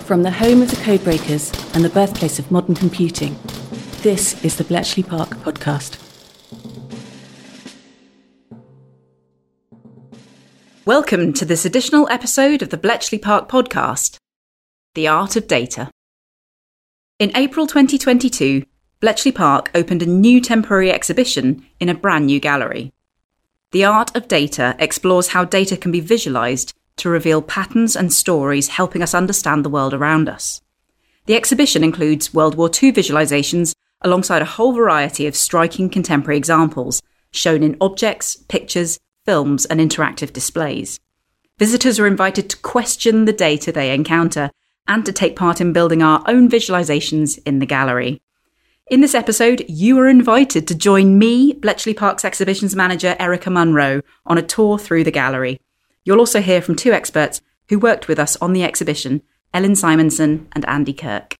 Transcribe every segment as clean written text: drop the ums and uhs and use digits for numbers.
From the home of the codebreakers and the birthplace of modern computing, this is the Bletchley Park podcast. Welcome to this additional episode of the Bletchley Park podcast, The Art of Data. In April 2022, Bletchley Park opened a new temporary exhibition in a brand new gallery. The Art of Data explores how data can be visualised to reveal patterns and stories helping us understand the world around us. The exhibition includes World War II visualisations alongside a whole variety of striking contemporary examples shown in objects, pictures, films and interactive displays. Visitors are invited to question the data they encounter and to take part in building our own visualisations in the gallery. In this episode, you are invited to join me, Bletchley Park's exhibitions manager Erica Munro, on a tour through the gallery. You'll also hear from two experts who worked with us on the exhibition, Ellen Simonson and Andy Kirk.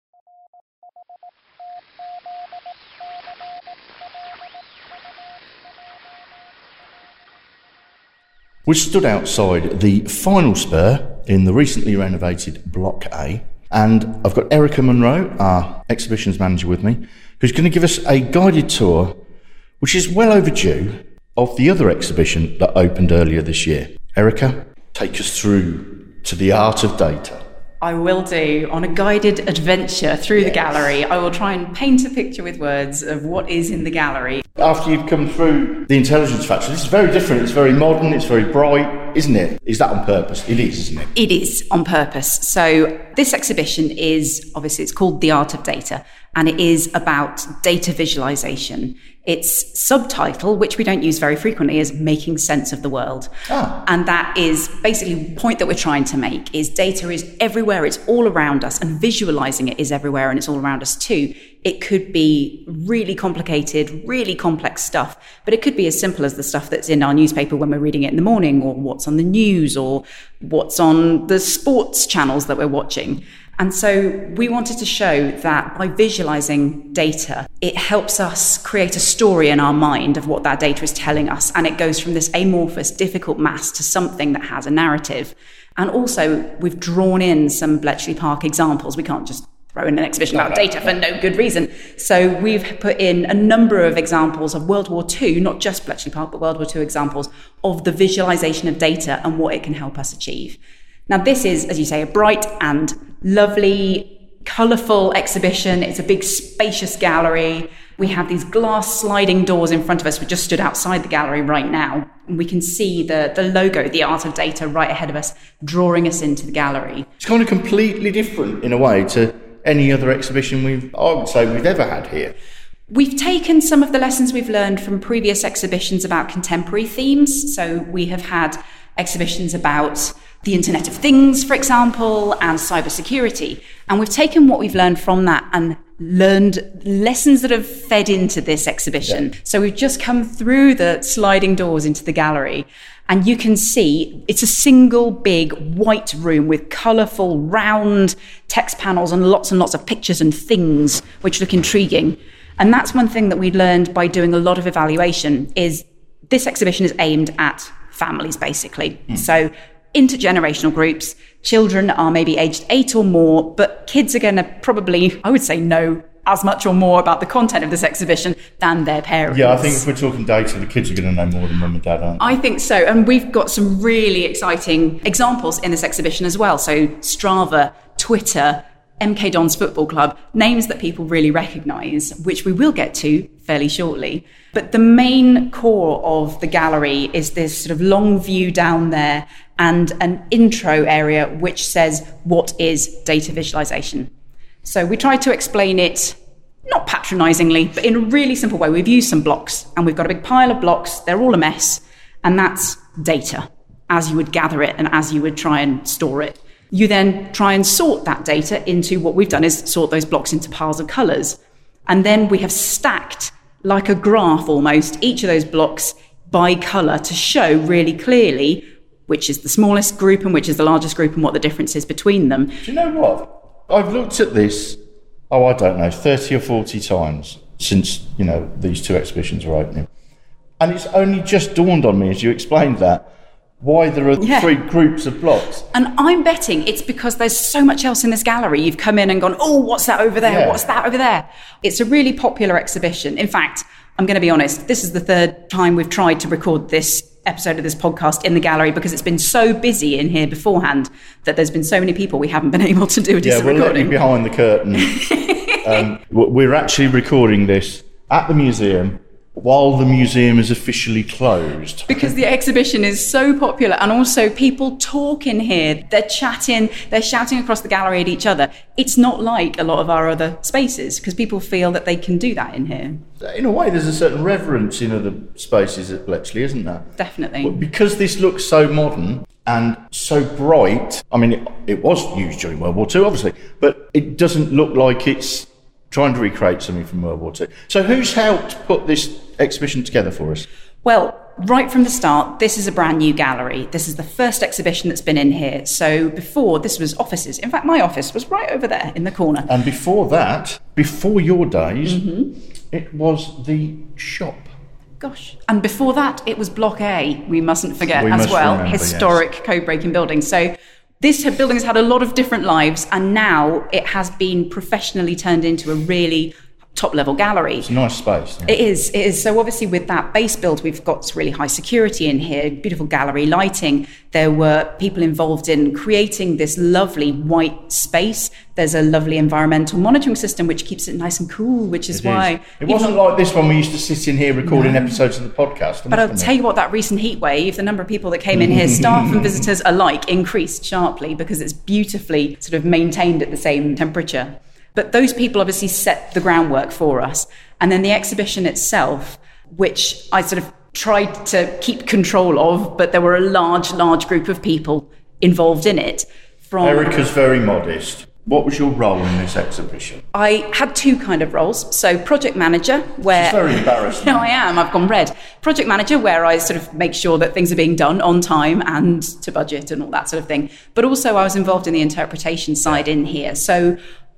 We stood outside the final spur in the recently renovated Block A, and I've got Erica Munro, our exhibitions manager, with me, who's going to give us a guided tour, which is well overdue, of the other exhibition that opened earlier this year. Erica, take us through to the Art of Data. I will do. On a guided adventure through the gallery, I will try and paint a picture with words of what is in the gallery. After you've come through the Intelligence Factory, this is very different. It's very modern, it's very bright, isn't it? Is that on purpose? It is, isn't it? It is on purpose. So this exhibition is, obviously, it's called The Art of Data, and it is about data visualization. Its subtitle, which we don't use very frequently, is Making Sense of the World. And that is basically the point that we're trying to make, is data is everywhere, it's all around us, and visualizing it is everywhere and it's all around us too. It could be really complicated, really complex stuff, but it could be as simple as the stuff that's in our newspaper when we're reading it in the morning, or what's on the news, or what's on the sports channels that we're watching. And so we wanted to show that by visualizing data, it helps us create a story in our mind of what that data is telling us. And it goes from this amorphous, difficult mass to something that has a narrative. And also, we've drawn in some Bletchley Park examples. We can't just throw in an exhibition about data for no good reason. So we've put in a number of examples of World War II, not just Bletchley Park, but World War II examples of the visualization of data and what it can help us achieve. Now, this is, as you say, a bright and lovely, colourful exhibition. It's a big, spacious gallery. We have these glass sliding doors in front of us. We just stood outside the gallery right now, and we can see the logo, The Art of Data, right ahead of us, drawing us into the gallery. It's kind of completely different, in a way, to any other exhibition we've ever had here. We've taken some of the lessons we've learned from previous exhibitions about contemporary themes. So we have had exhibitions about the Internet of Things, for example, and cybersecurity. And we've taken what we've learned from that and learned lessons that have fed into this exhibition. Yeah. So we've just come through the sliding doors into the gallery, and you can see it's a single big white room with colourful round text panels and lots of pictures and things which look intriguing. And that's one thing that we learned by doing a lot of evaluation, is this exhibition is aimed at families, basically. So intergenerational groups. Children are maybe aged 8 or more, but kids are going to probably, I would say, know as much or more about the content of this exhibition than their parents. Yeah, I think if we're talking data, the kids are going to know more than mum and dad, aren't they? I think so. And we've got some really exciting examples in this exhibition as well. So Strava, Twitter, MK Dons Football Club, names that people really recognise, which we will get to fairly shortly. But the main core of the gallery is this sort of long view down there and an intro area which says, what is data visualization? So we tried to explain it, not patronisingly, but in a really simple way. We've used some blocks, and we've got a big pile of blocks. They're all a mess, and that's data, as you would gather it and as you would try and store it. You then try and sort that data into, what we've done is sort those blocks into piles of colours. And then we have stacked, like a graph almost, each of those blocks by colour to show really clearly which is the smallest group and which is the largest group and what the difference is between them. Do you know what? I've looked at this, 30 or 40 times since, these two exhibitions were opening. And it's only just dawned on me as you explained that why there are three groups of blocks. And I'm betting it's because there's so much else in this gallery. You've come in and gone, oh, what's that over there? What's that over there? It's a really popular exhibition. In fact, I'm going to be honest, this is the third time we've tried to record this episode of this podcast in the gallery because it's been so busy in here beforehand that there's been so many people we haven't been able to do a decent recording. Let you behind the curtain. We're actually recording this at the museum while the museum is officially closed. Because the exhibition is so popular, and also people talk in here, they're chatting, they're shouting across the gallery at each other. It's not like a lot of our other spaces, because people feel that they can do that in here. In a way, there's a certain reverence in other spaces at Bletchley, isn't there? Definitely. But because this looks so modern and so bright, I mean, it was used during World War II, obviously, but it doesn't look like it's trying to recreate something from World War II. So who's helped put this exhibition together for us? Well, right from the start, this is a brand new gallery. This is the first exhibition that's been in here. So before, this was offices. In fact, my office was right over there in the corner. And before that, before your days, it was the shop. Gosh. And before that, it was Block A, we mustn't forget as well. Remember, historic code-breaking building. So this building has had a lot of different lives, and now it has been professionally turned into a really top-level gallery. It's a nice space. Yeah. It is. So obviously with that base build, we've got really high security in here, beautiful gallery lighting. There were people involved in creating this lovely white space. There's a lovely environmental monitoring system which keeps it nice and cool, which is why... It wasn't like this when we used to sit in here recording episodes of the podcast. But I'll tell you what, that recent heat wave, the number of people that came in here, staff and visitors alike, increased sharply because it's beautifully sort of maintained at the same temperature. But those people obviously set the groundwork for us. And then the exhibition itself, which I sort of tried to keep control of, but there were a large group of people involved in it. Erica's very modest. What was your role in this exhibition? I had two kind of roles. So project manager, where... She's very embarrassed. No, I am. I've gone red. Project manager, where I sort of make sure that things are being done on time and to budget and all that sort of thing. But also I was involved in the interpretation side in here. So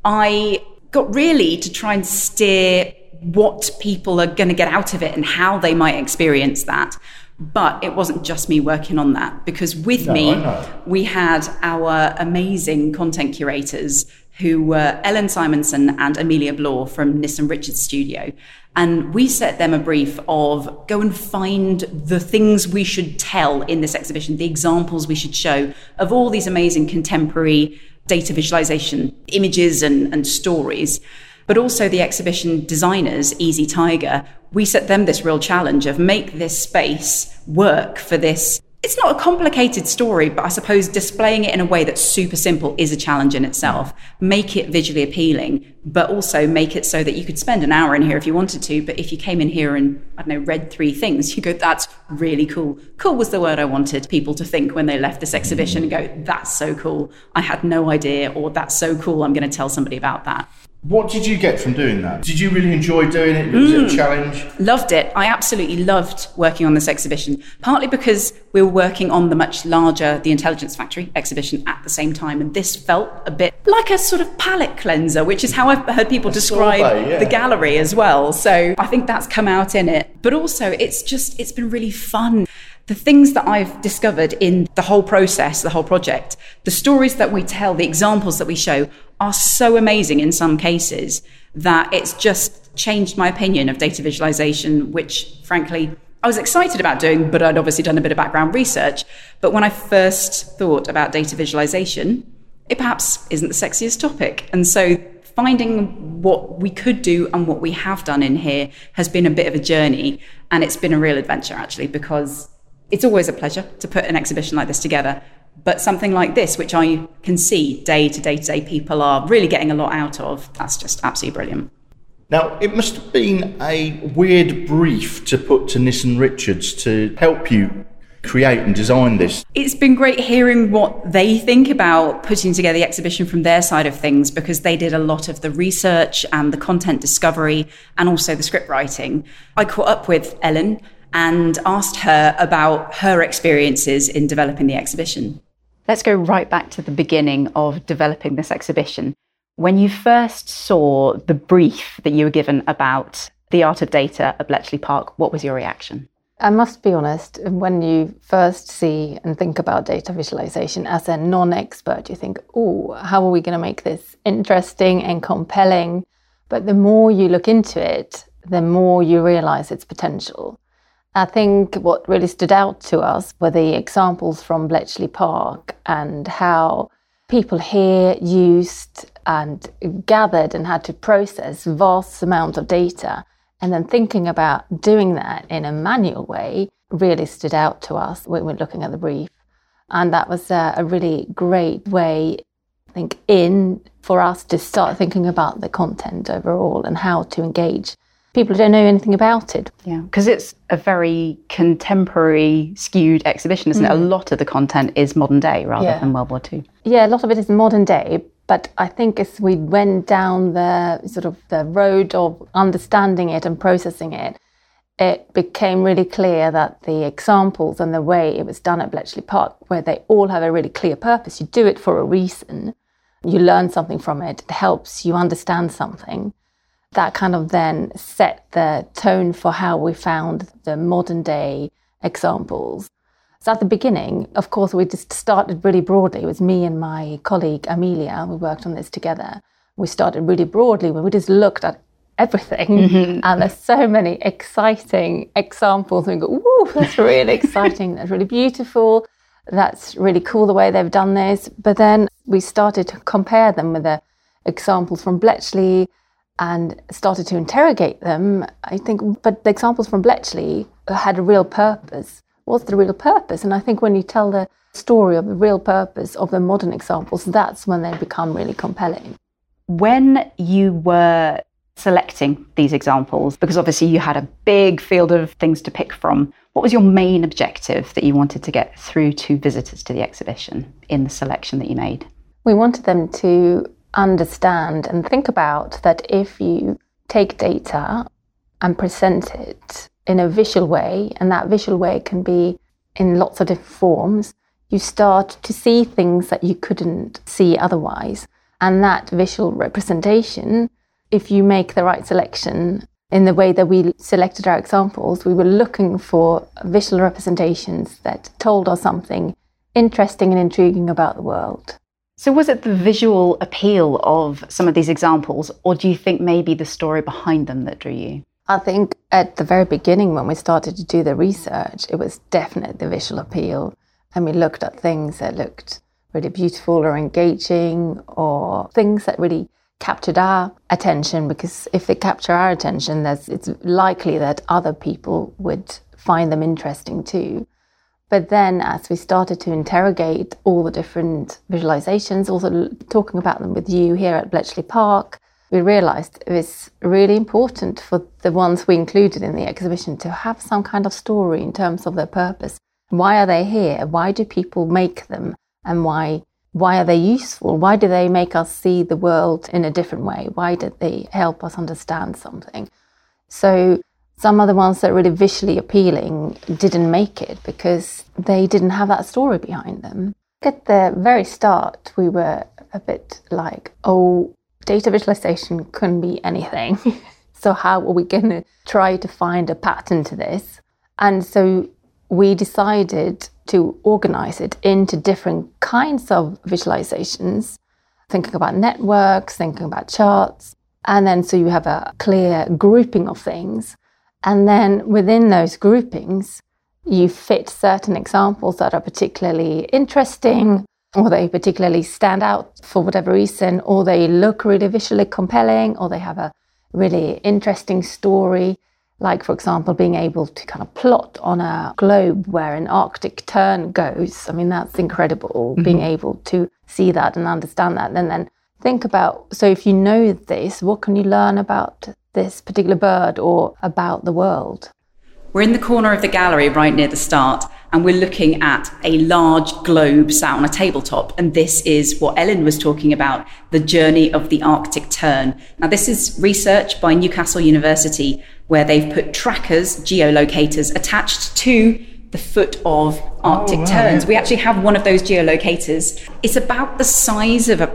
I got really to try and steer what people are going to get out of it and how they might experience that. But it wasn't just me working on that, because with me, we had our amazing content curators who were Ellen Simonson and Amelia Blore from Nissan Richards Studio. And we set them a brief of go and find the things we should tell in this exhibition, the examples we should show of all these amazing contemporary data visualization images and stories. But also the exhibition designers, Easy Tiger, we set them this real challenge of make this space work for this. It's not a complicated story, but I suppose displaying it in a way that's super simple is a challenge in itself. Make it visually appealing, but also make it so that you could spend an hour in here if you wanted to. But if you came in here and, I don't know, read 3 things, you go, that's really cool. Cool was the word I wanted people to think when they left this exhibition and go, that's so cool. I had no idea, or that's so cool. I'm going to tell somebody about that. What did you get from doing that? Did you really enjoy doing it? Was it a challenge? Loved it. I absolutely loved working on this exhibition, partly because we were working on the much larger The Intelligence Factory exhibition at the same time, and this felt a bit like a sort of palate cleanser, which is how I've heard people describe the gallery as well. So I think that's come out in it. But also, it's been really fun. The things that I've discovered in the whole process, the whole project, the stories that we tell, the examples that we show are so amazing in some cases that it's just changed my opinion of data visualization, which frankly I was excited about doing, but I'd obviously done a bit of background research. But when I first thought about data visualization, it perhaps isn't the sexiest topic. And so finding what we could do and what we have done in here has been a bit of a journey. And it's been a real adventure, actually, because it's always a pleasure to put an exhibition like this together. But something like this, which I can see day to day people are really getting a lot out of, that's just absolutely brilliant. Now, it must have been a weird brief to put to Nissan Richards to help you create and design this. It's been great hearing what they think about putting together the exhibition from their side of things, because they did a lot of the research and the content discovery and also the script writing. I caught up with Ellen and asked her about her experiences in developing the exhibition. Let's go right back to the beginning of developing this exhibition. When you first saw the brief that you were given about the art of data at Bletchley Park, what was your reaction? I must be honest, when you first see and think about data visualization as a non-expert, you think, oh, how are we going to make this interesting and compelling? But the more you look into it, the more you realize its potential. I think what really stood out to us were the examples from Bletchley Park and how people here used and gathered and had to process vast amounts of data. And then thinking about doing that in a manual way really stood out to us when we were looking at the brief. And that was a really great way, I think, for us to start thinking about the content overall and how to engage people who don't know anything about it. Yeah, because it's a very contemporary skewed exhibition, isn't it? A lot of the content is modern day rather than World War II. Yeah, a lot of it is modern day. But I think as we went down the road of understanding it and processing it, it became really clear that the examples and the way it was done at Bletchley Park, where they all have a really clear purpose, you do it for a reason, you learn something from it, it helps you understand something. That kind of then set the tone for how we found the modern day examples. So at the beginning, of course, we just started really broadly. It was me and my colleague, Amelia. We worked on this together. We started really broadly where we just looked at everything. And there's so many exciting examples. And we go, ooh, that's really exciting. That's really beautiful. That's really cool the way they've done this. But then we started to compare them with the examples from Bletchley and started to interrogate them. I think, but the examples from Bletchley had a real purpose. What's the real purpose? And I think when you tell the story of the real purpose of the modern examples, that's when they become really compelling. When you were selecting these examples, because obviously you had a big field of things to pick from, what was your main objective that you wanted to get through to visitors to the exhibition in the selection that you made? We wanted them to understand and think about that if you take data and present it in a visual way, and that visual way can be in lots of different forms, you start to see things that you couldn't see otherwise. And that visual representation, if you make the right selection, in the way that we selected our examples, we were looking for visual representations that told us something interesting and intriguing about the world. So was it the visual appeal of some of these examples, or do you think maybe the story behind them that drew you? I think at the very beginning when we started to do the research, it was definitely the visual appeal. And we looked at things that looked really beautiful or engaging, or things that really captured our attention, because if they capture our attention, it's likely that other people would find them interesting too. But then as we started to interrogate all the different visualizations, also talking about them with you here at Bletchley Park, we realised it was really important for the ones we included in the exhibition to have some kind of story in terms of their purpose. Why are they here? Why do people make them? And why are they useful? Why do they make us see the world in a different way? Why did they help us understand something? So some of the ones that are really visually appealing didn't make it because they didn't have that story behind them. At the very start, we were a bit like, oh, data visualization couldn't be anything. So how are we going to try to find a pattern to this? And so we decided to organize it into different kinds of visualizations, thinking about networks, thinking about charts. And then so you have a clear grouping of things. And then within those groupings, you fit certain examples that are particularly interesting, or they particularly stand out for whatever reason, or they look really visually compelling, or they have a really interesting story. Like, for example, being able to kind of plot on a globe where an Arctic tern goes. I mean, that's incredible, being able to see that and understand that. And then think about, so if you know this, what can you learn about this particular bird or about the world? We're in the corner of the gallery right near the start, and we're looking at a large globe sat on a tabletop. And this is what Ellen was talking about, the journey of the Arctic tern. Now, this is research by Newcastle University, where they've put trackers, geolocators, attached to the foot of Arctic terns. We actually have one of those geolocators. It's about the size of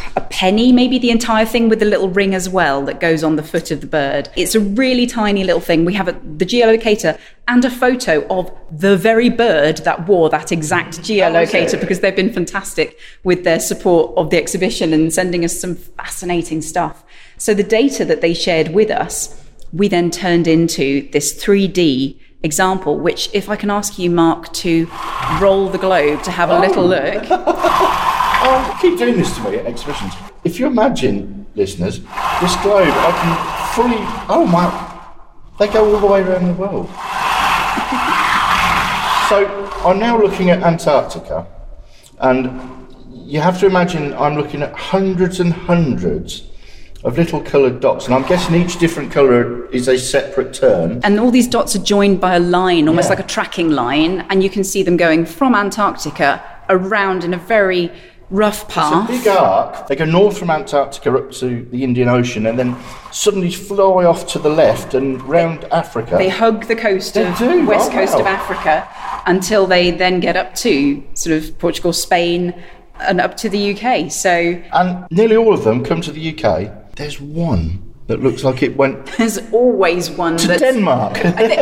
a penny, maybe the entire thing with the little ring as well that goes on the foot of the bird. It's a really tiny little thing. We have the geolocator and a photo of the very bird that wore that exact geolocator, because they've been fantastic with their support of the exhibition and sending us some fascinating stuff. So the data that they shared with us, we then turned into this 3D example, which, if I can ask you, Mark, to roll the globe to have a little look. Oh, keep doing this to me at exhibitions. If you imagine, listeners, this globe, I can fully... Oh, my... They go all the way around the world. So, I'm now looking at Antarctica, and you have to imagine I'm looking at hundreds and hundreds of little coloured dots, and I'm guessing each different colour is a separate turn. And all these dots are joined by a line, almost like a tracking line, and you can see them going from Antarctica around in a very rough path. It's a big arc. They go north from Antarctica up to the Indian Ocean and then suddenly fly off to the left and round Africa. They hug the coast of west coast of Africa until they then get up to sort of Portugal, Spain, and up to the UK. And nearly all of them come to the UK. There's one that looks like it went... There's always one to Denmark.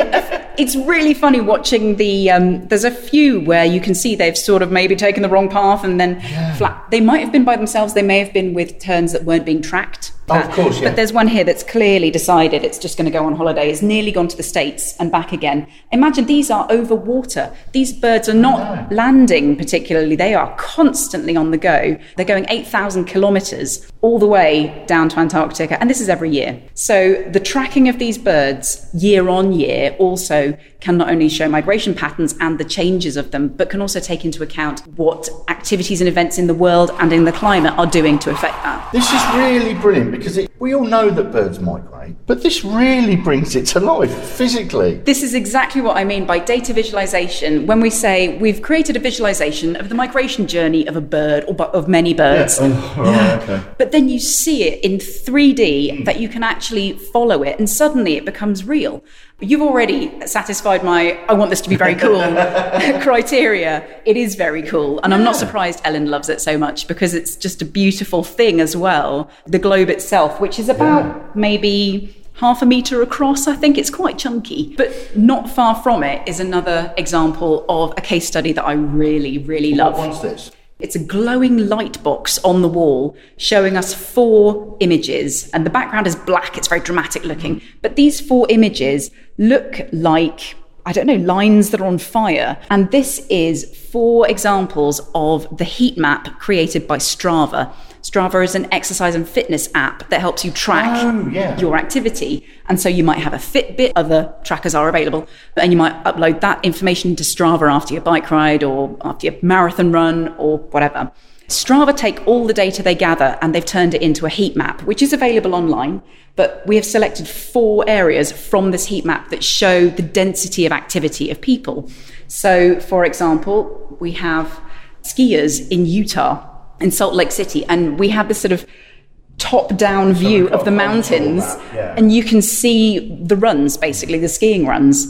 It's really funny watching the... there's a few where you can see they've sort of maybe taken the wrong path and then flat. They might have been by themselves. They may have been with turns that weren't being tracked. Oh, of course, yeah. But there's one here that's clearly decided it's just going to go on holiday. It's nearly gone to the States and back again. Imagine these are over water. These birds are not landing particularly. They are constantly on the go. They're going 8,000 kilometres all the way down to Antarctica. And this is every year. So the tracking of these birds year on year also can not only show migration patterns and the changes of them, but can also take into account what activities and events in the world and in the climate are doing to affect that. This is really brilliant because we all know that birds migrate, but this really brings it to life physically. This is exactly what I mean by data visualization. When we say we've created a visualization of the migration journey of a bird or of many birds, Okay. But then you see it in 3D that you can actually follow it, and suddenly it becomes real. You've already satisfied my I want this to be very cool criteria. It is very cool. And I'm not surprised Ellen loves it so much because it's just a beautiful thing as well. The globe itself, which is about maybe half a metre across, I think. It's quite chunky. But not far from it is another example of a case study that I really, really love. What one's this? It's a glowing light box on the wall showing us 4 images, and the background is black. It's very dramatic looking. But these 4 images look like, I don't know, lines that are on fire. And this is 4 examples of the heat map created by Strava. Strava is an exercise and fitness app that helps you track your activity. And so you might have a Fitbit, other trackers are available, and you might upload that information to Strava after your bike ride or after your marathon run or whatever. Strava take all the data they gather and they've turned it into a heat map, which is available online. But we have selected 4 areas from this heat map that show the density of activity of people. So, for example, we have skiers in Utah, in Salt Lake City, and we have this sort of top-down view of the mountains, and you can see the runs, basically, the skiing runs.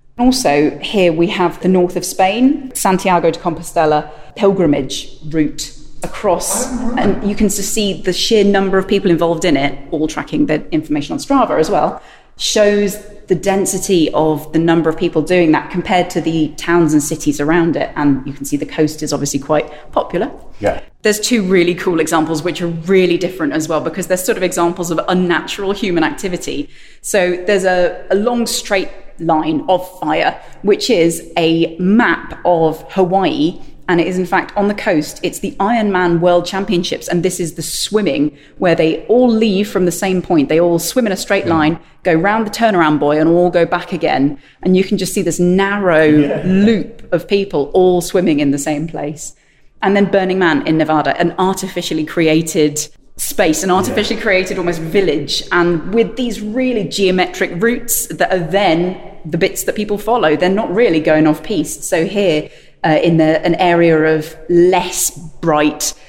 Also, here we have the north of Spain, Santiago de Compostela pilgrimage route across, and you can just see the sheer number of people involved in it, all tracking the information on Strava as well, shows the density of the number of people doing that compared to the towns and cities around it. And you can see the coast is obviously quite popular. Yeah. There's 2 really cool examples which are really different as well because they're sort of examples of unnatural human activity. So there's a long straight line of fire, which is a map of Hawaii. And it is, in fact, on the coast. It's the Ironman World Championships. And this is the swimming where they all leave from the same point. They all swim in a straight line, go round the turnaround buoy and all go back again. And you can just see this narrow loop of people all swimming in the same place. And then Burning Man in Nevada, an artificially created space, an artificially created almost village. And with these really geometric routes that are then the bits that people follow, they're not really going off piste. So here, in an area of less bright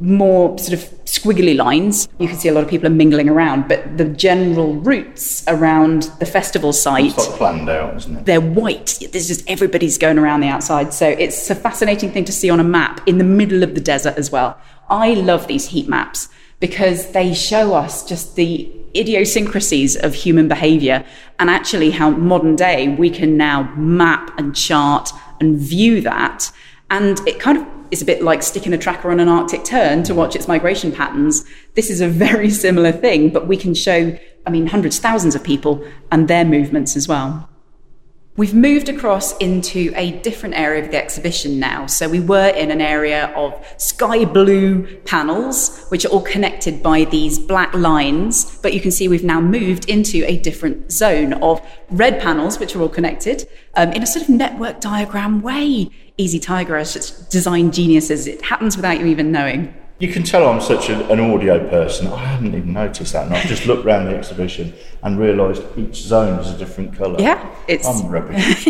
more sort of squiggly lines. You can see a lot of people are mingling around, but the general routes around the festival site, it's like planned out, isn't it? They're white. There's just everybody's going around the outside. So it's a fascinating thing to see on a map in the middle of the desert as well. I love these heat maps because they show us just the idiosyncrasies of human behavior and actually how modern day we can now map and chart and view that. And it kind of is a bit like sticking a tracker on an Arctic tern to watch its migration patterns. This is a very similar thing, but we can show, hundreds, thousands of people and their movements as well. We've moved across into a different area of the exhibition now. So we were in an area of sky blue panels, which are all connected by these black lines. But you can see we've now moved into a different zone of red panels, which are all connected in a sort of network diagram way. Easy Tiger are such design geniuses. It happens without you even knowing. You can tell I'm such an audio person. I hadn't even noticed that. And I've just looked around the exhibition and realised each zone is a different colour. Yeah, I'm rubbish.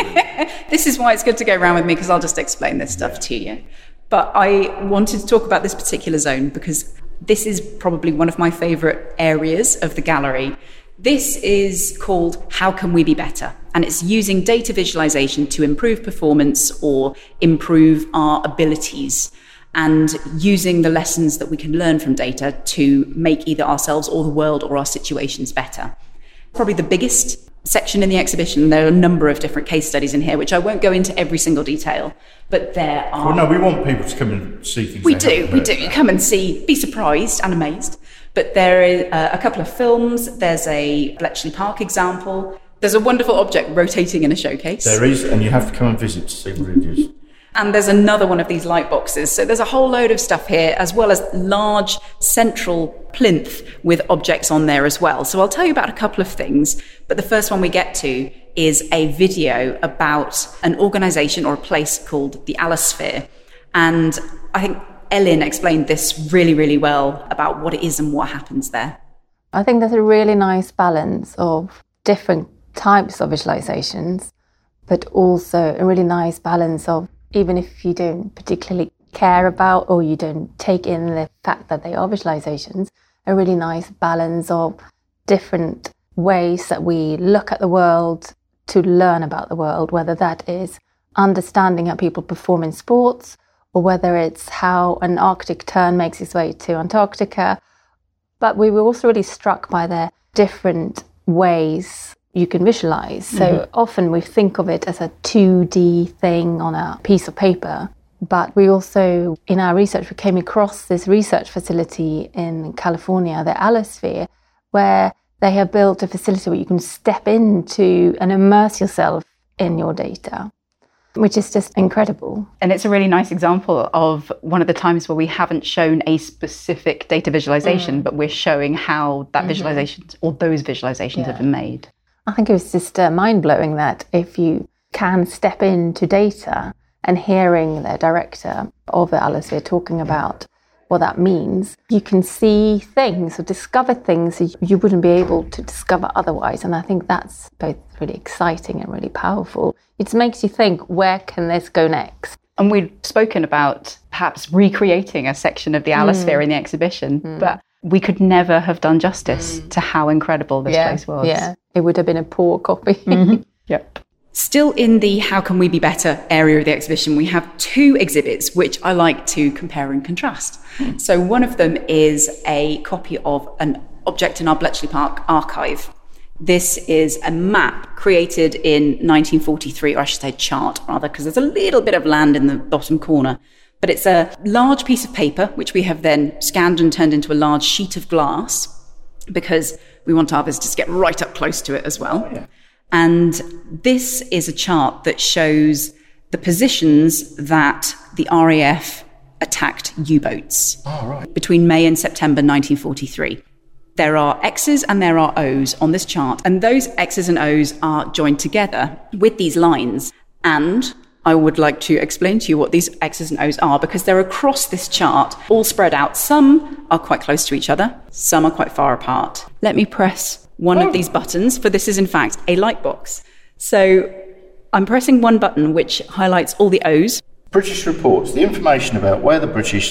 This is why it's good to go around with me, because I'll just explain this stuff to you. But I wanted to talk about this particular zone because this is probably one of my favourite areas of the gallery. This is called How Can We Be Better? And it's using data visualization to improve performance or improve our abilities, and using the lessons that we can learn from data to make either ourselves or the world or our situations better. Probably the biggest section in the exhibition. There are a number of different case studies in here, which I won't go into every single detail, but there are... Well, no, we want people to come and see things. We do. Come and see, be surprised and amazed. But there are a couple of films. There's a Bletchley Park example. There's a wonderful object rotating in a showcase. There is, and you have to come and visit to see what it is. And there's another one of these light boxes. So there's a whole load of stuff here, as well as large central plinth with objects on there as well. So I'll tell you about a couple of things. But the first one we get to is a video about an organisation or a place called the Allosphere. And I think Ellen explained this really, really well about what it is and what happens there. I think there's a really nice balance of different types of visualizations, but also a really nice balance of, even if you don't particularly care about or you don't take in the fact that they are visualizations, a really nice balance of different ways that we look at the world to learn about the world, whether that is understanding how people perform in sports, or whether it's how an Arctic tern makes its way to Antarctica. But we were also really struck by the different ways you can visualize. So often we think of it as a 2D thing on a piece of paper, but we also, in our research, we came across this research facility in California, the Allosphere, where they have built a facility where you can step into and immerse yourself in your data, which is just incredible. And it's a really nice example of one of the times where we haven't shown a specific data visualization, but we're showing how that visualization or those visualizations have been made. I think it was just mind-blowing that if you can step into data and hearing the director of the Allosphere talking about what that means, you can see things or discover things that you wouldn't be able to discover otherwise. And I think that's both really exciting and really powerful. It makes you think, where can this go next? And we've spoken about perhaps recreating a section of the Allosphere in the exhibition, but we could never have done justice to how incredible this place was. Yeah, it would have been a poor copy. Yep. Still in the How Can We Be Better area of the exhibition, we have two exhibits which I like to compare and contrast. So one of them is a copy of an object in our Bletchley Park archive. This is a map created in 1943, or I should say chart rather, because there's a little bit of land in the bottom corner. But it's a large piece of paper, which we have then scanned and turned into a large sheet of glass, because we want our visitors to get right up close to it as well. Yeah. And this is a chart that shows the positions that the RAF attacked U-boats between May and September 1943. There are X's and there are O's on this chart, and those X's and O's are joined together with these lines. And I would like to explain to you what these X's and O's are, because they're across this chart, all spread out. Some are quite close to each other, some are quite far apart. Let me press one of these buttons, for this is in fact a light box. So I'm pressing one button which highlights all the O's. British reports the information about where the British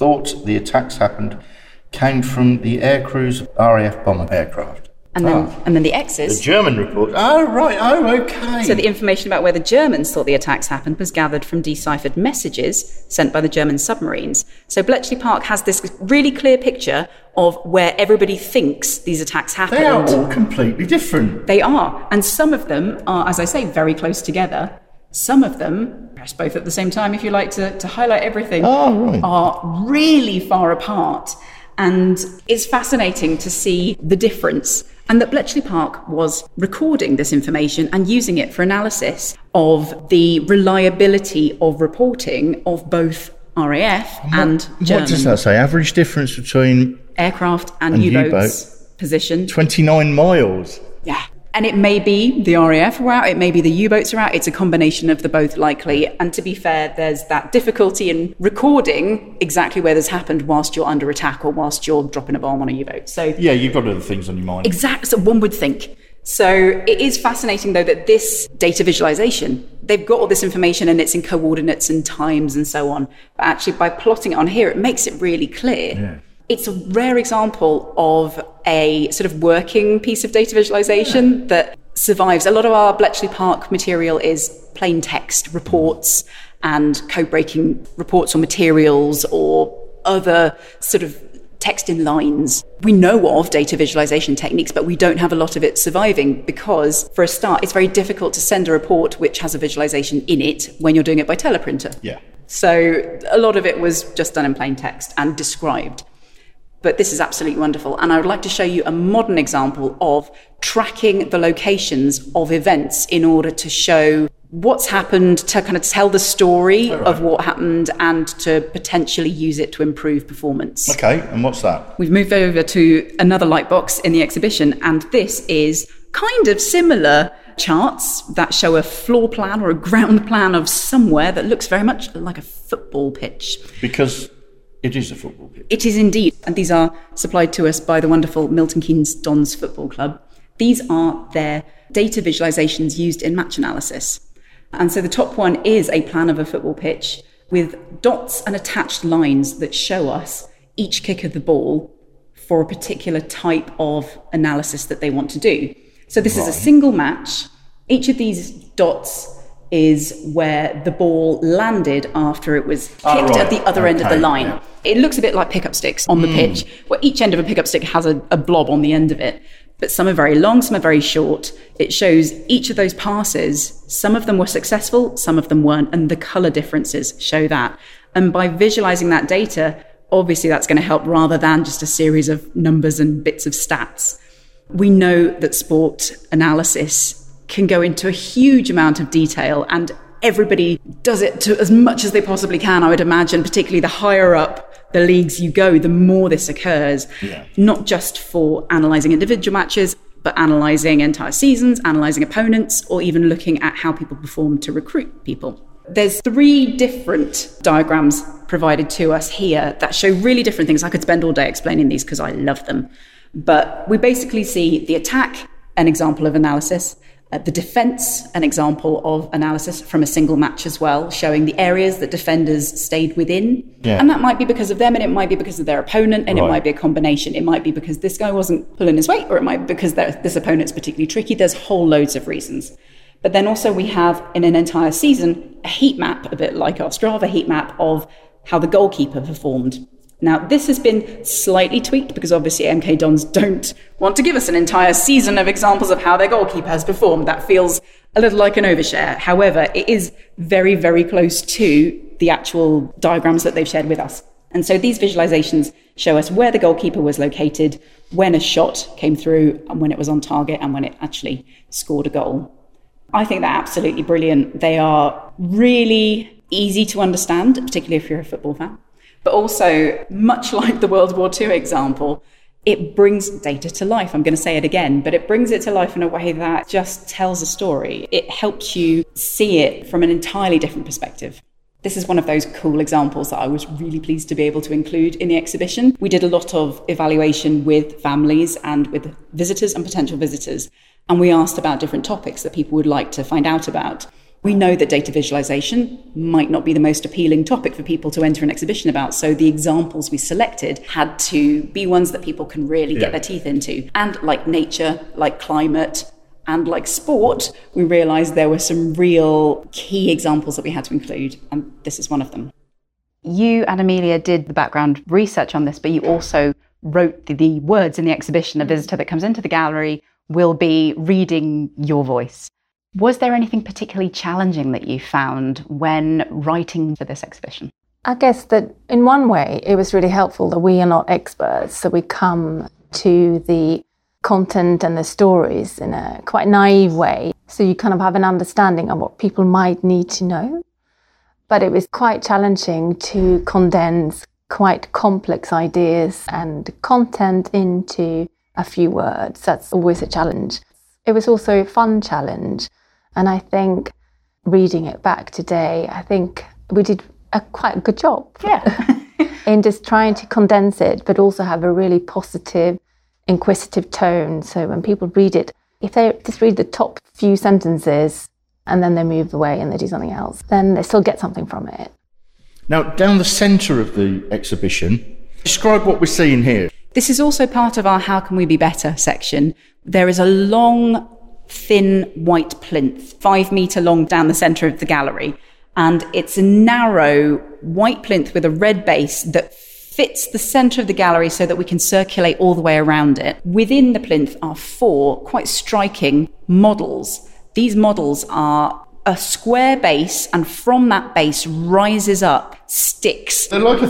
thought the attacks happened came from the aircrews of RAF bomber aircraft. And then the X's. The German report. Oh, right. Oh, okay. So the information about where the Germans thought the attacks happened was gathered from deciphered messages sent by the German submarines. So Bletchley Park has this really clear picture of where everybody thinks these attacks happened. They are all completely different. They are. And some of them are, as I say, very close together. Some of them, press both at the same time if you like to highlight everything, are really far apart. And it's fascinating to see the difference. And that Bletchley Park was recording this information and using it for analysis of the reliability of reporting of both RAF and German. What does that say? Average difference between aircraft and U-boats position? 29 miles. Yeah. And it may be the RAF are out, it may be the U-boats are out, it's a combination of the both likely. And to be fair, there's that difficulty in recording exactly where this happened whilst you're under attack or whilst you're dropping a bomb on a U-boat. So yeah, you've got other things on your mind. Exactly, so one would think. So it is fascinating, though, that this data visualization, they've got all this information and it's in coordinates and times and so on. But actually, by plotting it on here, it makes it really clear. Yeah. It's a rare example of a sort of working piece of data visualization that survives. A lot of our Bletchley Park material is plain text reports and code-breaking reports or materials or other sort of text in lines. We know of data visualization techniques, but we don't have a lot of it surviving because, for a start, it's very difficult to send a report which has a visualization in it when you're doing it by teleprinter. Yeah. So a lot of it was just done in plain text and described. But this is absolutely wonderful. And I would like to show you a modern example of tracking the locations of events in order to show what's happened, to kind of tell the story of what happened and to potentially use it to improve performance. Okay, and what's that? We've moved over to another lightbox in the exhibition, and this is kind of similar charts that show a floor plan or a ground plan of somewhere that looks very much like a football pitch. Because it is a football pitch. It is indeed. And these are supplied to us by the wonderful Milton Keynes Dons Football Club. These are their data visualizations used in match analysis. And so the top one is a plan of a football pitch with dots and attached lines that show us each kick of the ball for a particular type of analysis that they want to do. So this is a single match. Each of these dots is where the ball landed after it was kicked at the other end of the line. Yeah. It looks a bit like pickup sticks on the pitch, where each end of a pickup stick has a blob on the end of it. But some are very long, some are very short. It shows each of those passes. Some of them were successful, some of them weren't, and the colour differences show that. And by visualising that data, obviously that's going to help rather than just a series of numbers and bits of stats. We know that sport analysis can go into a huge amount of detail, and everybody does it to as much as they possibly can, I would imagine, particularly the higher up the leagues you go, the more this occurs, not just for analysing individual matches, but analysing entire seasons, analysing opponents, or even looking at how people perform to recruit people. There's 3 different diagrams provided to us here that show really different things. I could spend all day explaining these because I love them. But we basically see the attack, an example of analysis, the defence, an example of analysis from a single match as well, showing the areas that defenders stayed within. Yeah. And that might be because of them, and it might be because of their opponent, and it might be a combination. It might be because this guy wasn't pulling his weight, or it might be because this opponent's particularly tricky. There's whole loads of reasons. But then also we have, in an entire season, a heat map, a bit like our Strava heat map, of how the goalkeeper performed. Now, this has been slightly tweaked because obviously MK Dons don't want to give us an entire season of examples of how their goalkeeper has performed. That feels a little like an overshare. However, it is very, very close to the actual diagrams that they've shared with us. And so these visualizations show us where the goalkeeper was located, when a shot came through, and when it was on target, and when it actually scored a goal. I think they're absolutely brilliant. They are really easy to understand, particularly if you're a football fan. But also, much like the World War II example, it brings data to life. I'm going to say it again, but it brings it to life in a way that just tells a story. It helps you see it from an entirely different perspective. This is one of those cool examples that I was really pleased to be able to include in the exhibition. We did a lot of evaluation with families and with visitors and potential visitors, and we asked about different topics that people would like to find out about. We know that data visualization might not be the most appealing topic for people to enter an exhibition about. So the examples we selected had to be ones that people can really get their teeth into. And like nature, like climate, and like sport, we realized there were some real key examples that we had to include. And this is one of them. You and Amelia did the background research on this, but you also wrote the words in the exhibition. A visitor that comes into the gallery will be reading your voice. Was there anything particularly challenging that you found when writing for this exhibition? I guess that in one way it was really helpful that we are not experts, so we come to the content and the stories in a quite naive way, so you kind of have an understanding of what people might need to know. But it was quite challenging to condense quite complex ideas and content into a few words. That's always a challenge. It was also a fun challenge. And I think reading it back today, I think we did a quite good job in just trying to condense it, but also have a really positive, inquisitive tone. So when people read it, if they just read the top few sentences and then they move away and they do something else, then they still get something from it. Now, down the centre of the exhibition, describe what we're seeing here. This is also part of our How Can We Be Better section. There is a long, thin white plinth, 5 metre long down the centre of the gallery. And it's a narrow white plinth with a red base that fits the centre of the gallery so that we can circulate all the way around it. Within the plinth are 4 quite striking models. These models are a square base, and from that base rises up sticks. They're like a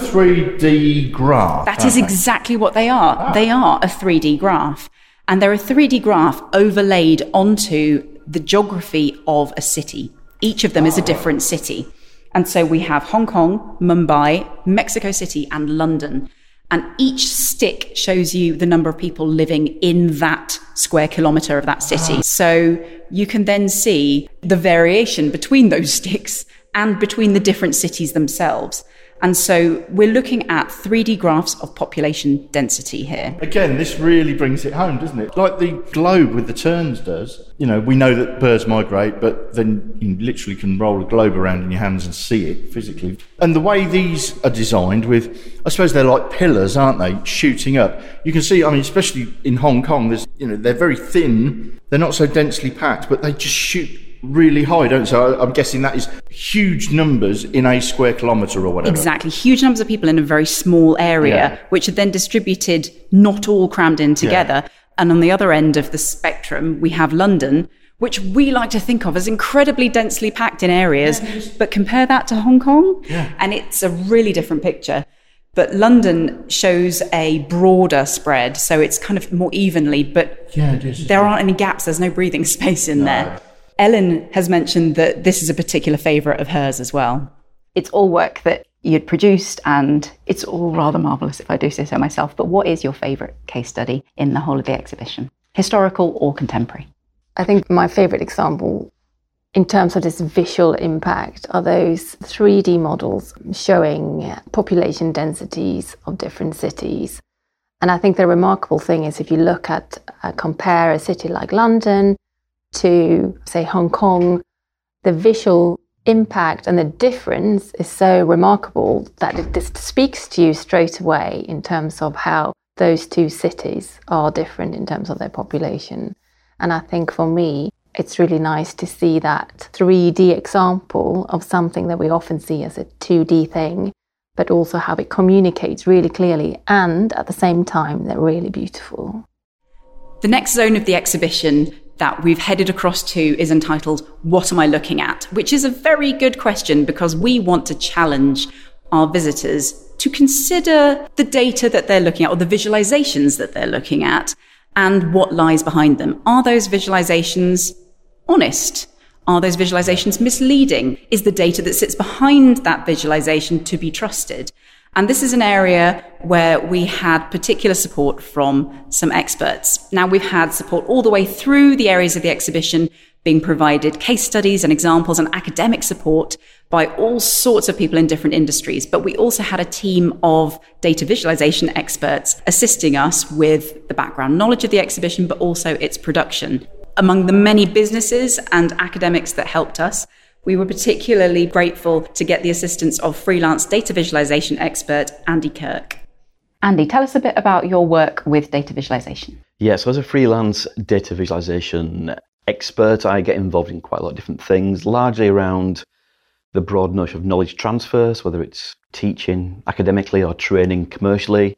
3D graph. That is exactly what they are. They are a 3D graph. And they're a 3D graph overlaid onto the geography of a city. Each of them is a different city. And so we have Hong Kong, Mumbai, Mexico City, and London. And each stick shows you the number of people living in that square kilometre of that city. So you can then see the variation between those sticks and between the different cities themselves. And so we're looking at 3D graphs of population density here. Again, this really brings it home, doesn't it? Like the globe with the turns does. You know, we know that birds migrate, but then you literally can roll a globe around in your hands and see it physically. And the way these are designed with, I suppose they're like pillars, aren't they, shooting up. You can see, I mean, especially in Hong Kong, there's, you know, they're very thin, they're not so densely packed, but they just shoot really high, don't they? So I'm guessing that is huge numbers in a square kilometre or whatever. Exactly. Huge numbers of people in a very small area, which are then distributed, not all crammed in together. And on the other end of the spectrum, we have London, which we like to think of as incredibly densely packed in areas. But compare that to Hong Kong, and it's a really different picture. But London shows a broader spread, so it's kind of more evenly, but there aren't any gaps. There's no breathing space in there. Ellen has mentioned that this is a particular favourite of hers as well. It's all work that you'd produced, and it's all rather marvellous if I do say so myself. But what is your favourite case study in the whole of the exhibition, historical or contemporary? I think my favourite example in terms of this visual impact are those 3D models showing population densities of different cities. And I think the remarkable thing is if you look at, compare a city like London to, say, Hong Kong, the visual impact and the difference is so remarkable that it just speaks to you straight away in terms of how those two cities are different in terms of their population. And I think for me, it's really nice to see that 3D example of something that we often see as a 2D thing, but also how it communicates really clearly and at the same time, they're really beautiful. The next zone of the exhibition that we've headed across to is entitled, What Am I Looking At? Which is a very good question because we want to challenge our visitors to consider the data that they're looking at or the visualizations that they're looking at and what lies behind them. Are those visualizations honest? Are those visualizations misleading? Is the data that sits behind that visualization to be trusted? And this is an area where we had particular support from some experts. Now, we've had support all the way through the areas of the exhibition being provided case studies and examples and academic support by all sorts of people in different industries. But we also had a team of data visualization experts assisting us with the background knowledge of the exhibition, but also its production. Among the many businesses and academics that helped us, We were particularly grateful to get the assistance of freelance data visualization expert Andy Kirk. Andy, tell us a bit about your work with data visualization. Yeah, so as a freelance data visualization expert, I get involved in quite a lot of different things, largely around the broad notion of knowledge transfers, whether it's teaching academically or training commercially,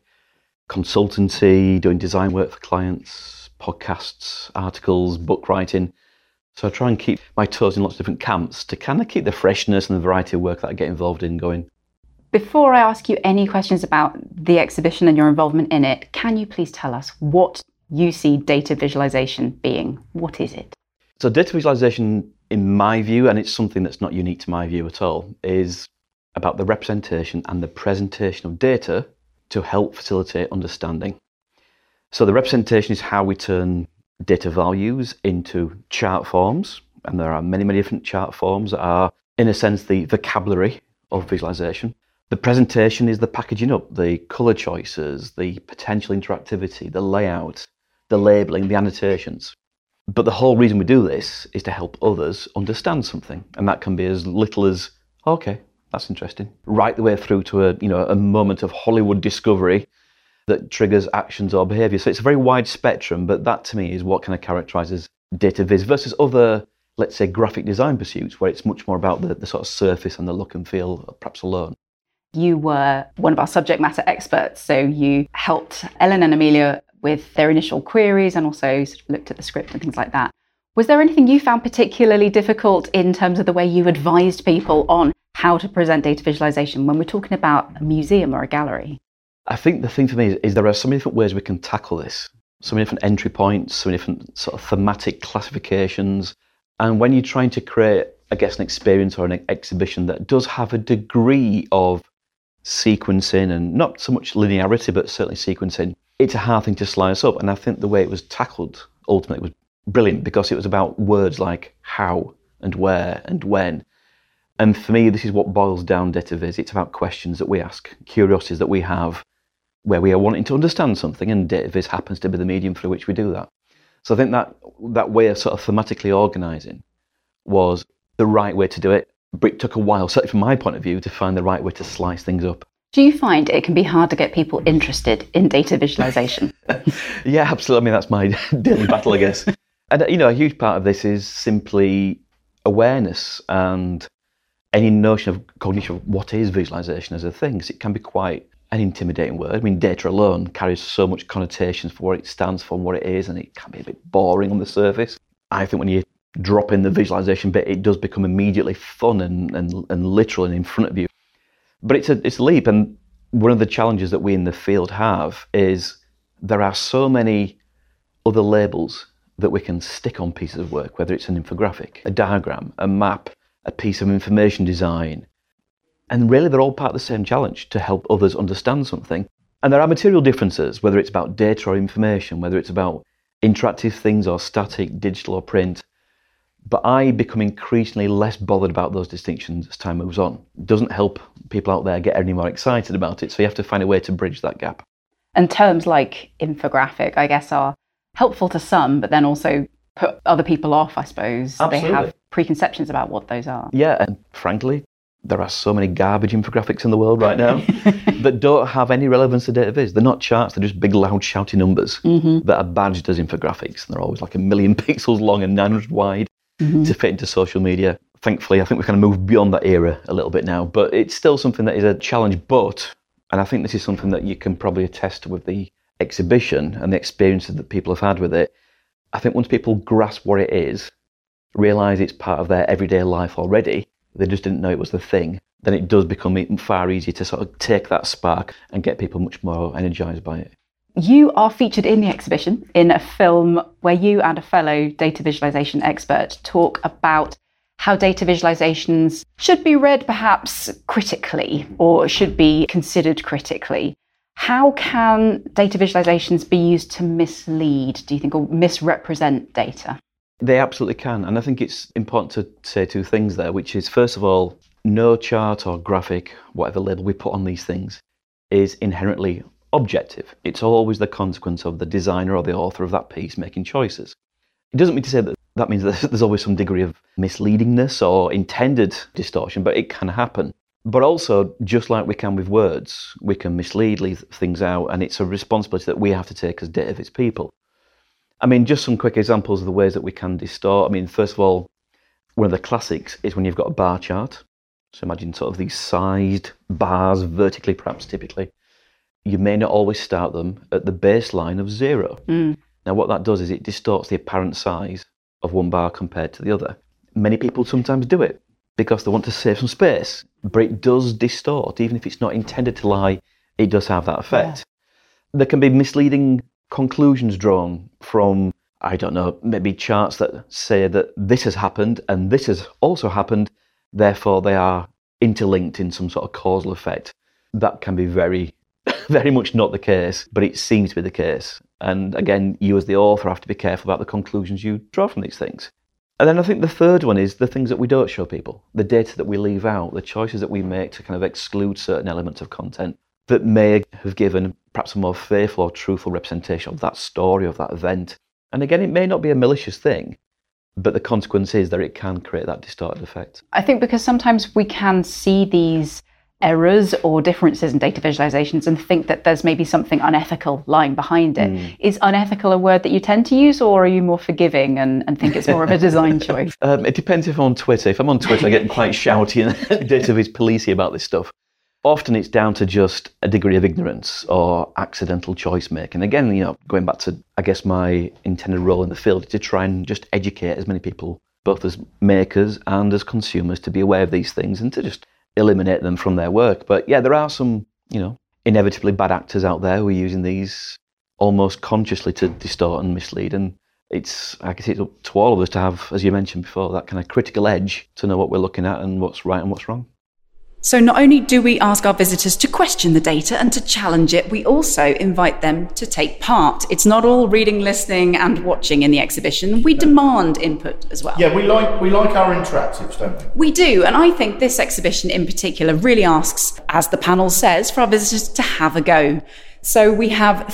consultancy, doing design work for clients, podcasts, articles, book writing. So I try and keep my toes in lots of different camps to kind of keep the freshness and the variety of work that I get involved in going. Before I ask you any questions about the exhibition and your involvement in it, can you please tell us what you see data visualization being? What is it? So data visualization, in my view, and it's something that's not unique to my view at all, is about the representation and the presentation of data to help facilitate understanding. So the representation is how we turn data values into chart forms, and there are many, many different chart forms that are, in a sense, the vocabulary of visualization. The presentation is the packaging up, the colour choices, the potential interactivity, the layout, the labelling, the annotations. But the whole reason we do this is to help others understand something, and that can be as little as, okay, that's interesting, right the way through to a moment of Hollywood discovery that triggers actions or behaviour. So it's a very wide spectrum, but that to me is what kind of characterises data viz versus other, let's say, graphic design pursuits, where it's much more about the sort of surface and the look and feel, perhaps alone. You were one of our subject matter experts, so you helped Ellen and Amelia with their initial queries and also sort of looked at the script and things like that. Was there anything you found particularly difficult in terms of the way you advised people on how to present data visualization when we're talking about a museum or a gallery? I think the thing for me is there are so many different ways we can tackle this, so many different entry points, so many different sort of thematic classifications. And when you're trying to create, I guess, an experience or an exhibition that does have a degree of sequencing and not so much linearity, but certainly sequencing, it's a hard thing to slice up. And I think the way it was tackled ultimately was brilliant, because it was about words like how and where and when. And for me, this is what boils down data viz. It's about questions that we ask, curiosities that we have, where we are wanting to understand something, and data viz happens to be the medium through which we do that. So I think that way of sort of thematically organising was the right way to do it. But it took a while, certainly from my point of view, to find the right way to slice things up. Do you find it can be hard to get people interested in data visualization? Yeah, absolutely. I mean, that's my daily battle, I guess. And, a huge part of this is simply awareness and any notion of cognition of what is visualization as a thing. So it can be quite an intimidating word. I mean, data alone carries so much connotations for what it stands for and what it is, and it can be a bit boring on the surface. I think when you drop in the visualization bit, it does become immediately fun and literal and in front of you. But it's a leap, and one of the challenges that we in the field have is there are so many other labels that we can stick on pieces of work, whether it's an infographic, a diagram, a map, a piece of information design. And really they're all part of the same challenge, to help others understand something. And there are material differences, whether it's about data or information, whether it's about interactive things or static, digital or print. But I become increasingly less bothered about those distinctions as time moves on. It doesn't help people out there get any more excited about it, so you have to find a way to bridge that gap. And terms like infographic, I guess, are helpful to some, but then also put other people off, I suppose. Absolutely. They have preconceptions about what those are. Yeah, and frankly, there are so many garbage infographics in the world right now that don't have any relevance to data viz. They're not charts, they're just big, loud, shouty numbers that are badged as infographics. And they're always like 1 million pixels long and 900 wide to fit into social media. Thankfully, I think we've kind of moved beyond that era a little bit now, but it's still something that is a challenge. And I think this is something that you can probably attest with the exhibition and the experiences that people have had with it. I think once people grasp what it is, realise it's part of their everyday life already, they just didn't know it was the thing, then it does become far easier to sort of take that spark and get people much more energised by it. You are featured in the exhibition in a film where you and a fellow data visualization expert talk about how data visualizations should be read perhaps critically or should be considered critically. How can data visualizations be used to mislead, do you think, or misrepresent data? They absolutely can. And I think it's important to say two things there, which is, first of all, no chart or graphic, whatever label we put on these things, is inherently objective. It's always the consequence of the designer or the author of that piece making choices. It doesn't mean to say that That means there's always some degree of misleadingness or intended distortion, but it can happen. But also, just like we can with words, we can mislead, leave things out, and it's a responsibility that we have to take as dataviz people. I mean, just some quick examples of the ways that we can distort. I mean, first of all, one of the classics is when you've got a bar chart. So imagine sort of these sized bars, vertically perhaps typically. You may not always start them at the baseline of 0. Now, what that does is it distorts the apparent size of one bar compared to the other. Many people sometimes do it because they want to save some space, but it does distort. Even if it's not intended to lie, it does have that effect. Yeah. There can be misleading conclusions drawn from, I don't know, maybe charts that say that this has happened and this has also happened, therefore they are interlinked in some sort of causal effect. That can be very, very much not the case, but it seems to be the case. And again, you as the author have to be careful about the conclusions you draw from these things. And then I think the third one is the things that we don't show people, the data that we leave out, the choices that we make to kind of exclude certain elements of content that may have given perhaps a more faithful or truthful representation of that story, of that event. And again, it may not be a malicious thing, but the consequence is that it can create that distorted effect. I think because sometimes we can see these errors or differences in data visualizations and think that there's maybe something unethical lying behind it. Is unethical a word that you tend to use, or are you more forgiving and think it's more of a design choice? It depends if I'm on Twitter. If I'm on Twitter, I get quite shouty and dataviz policey about this stuff. Often it's down to just a degree of ignorance or accidental choice making. Again, going back to, I guess, my intended role in the field, to try and just educate as many people, both as makers and as consumers, to be aware of these things and to just eliminate them from their work. But yeah, there are some, inevitably bad actors out there who are using these almost consciously to distort and mislead. And I guess it's up to all of us to have, as you mentioned before, that kind of critical edge to know what we're looking at and what's right and what's wrong. So not only do we ask our visitors to question the data and to challenge it, we also invite them to take part. It's not all reading, listening and watching in the exhibition. We demand input as well. Yeah, we like our interactives, don't we? We do, and I think this exhibition in particular really asks, as the panel says, for our visitors to have a go. So we have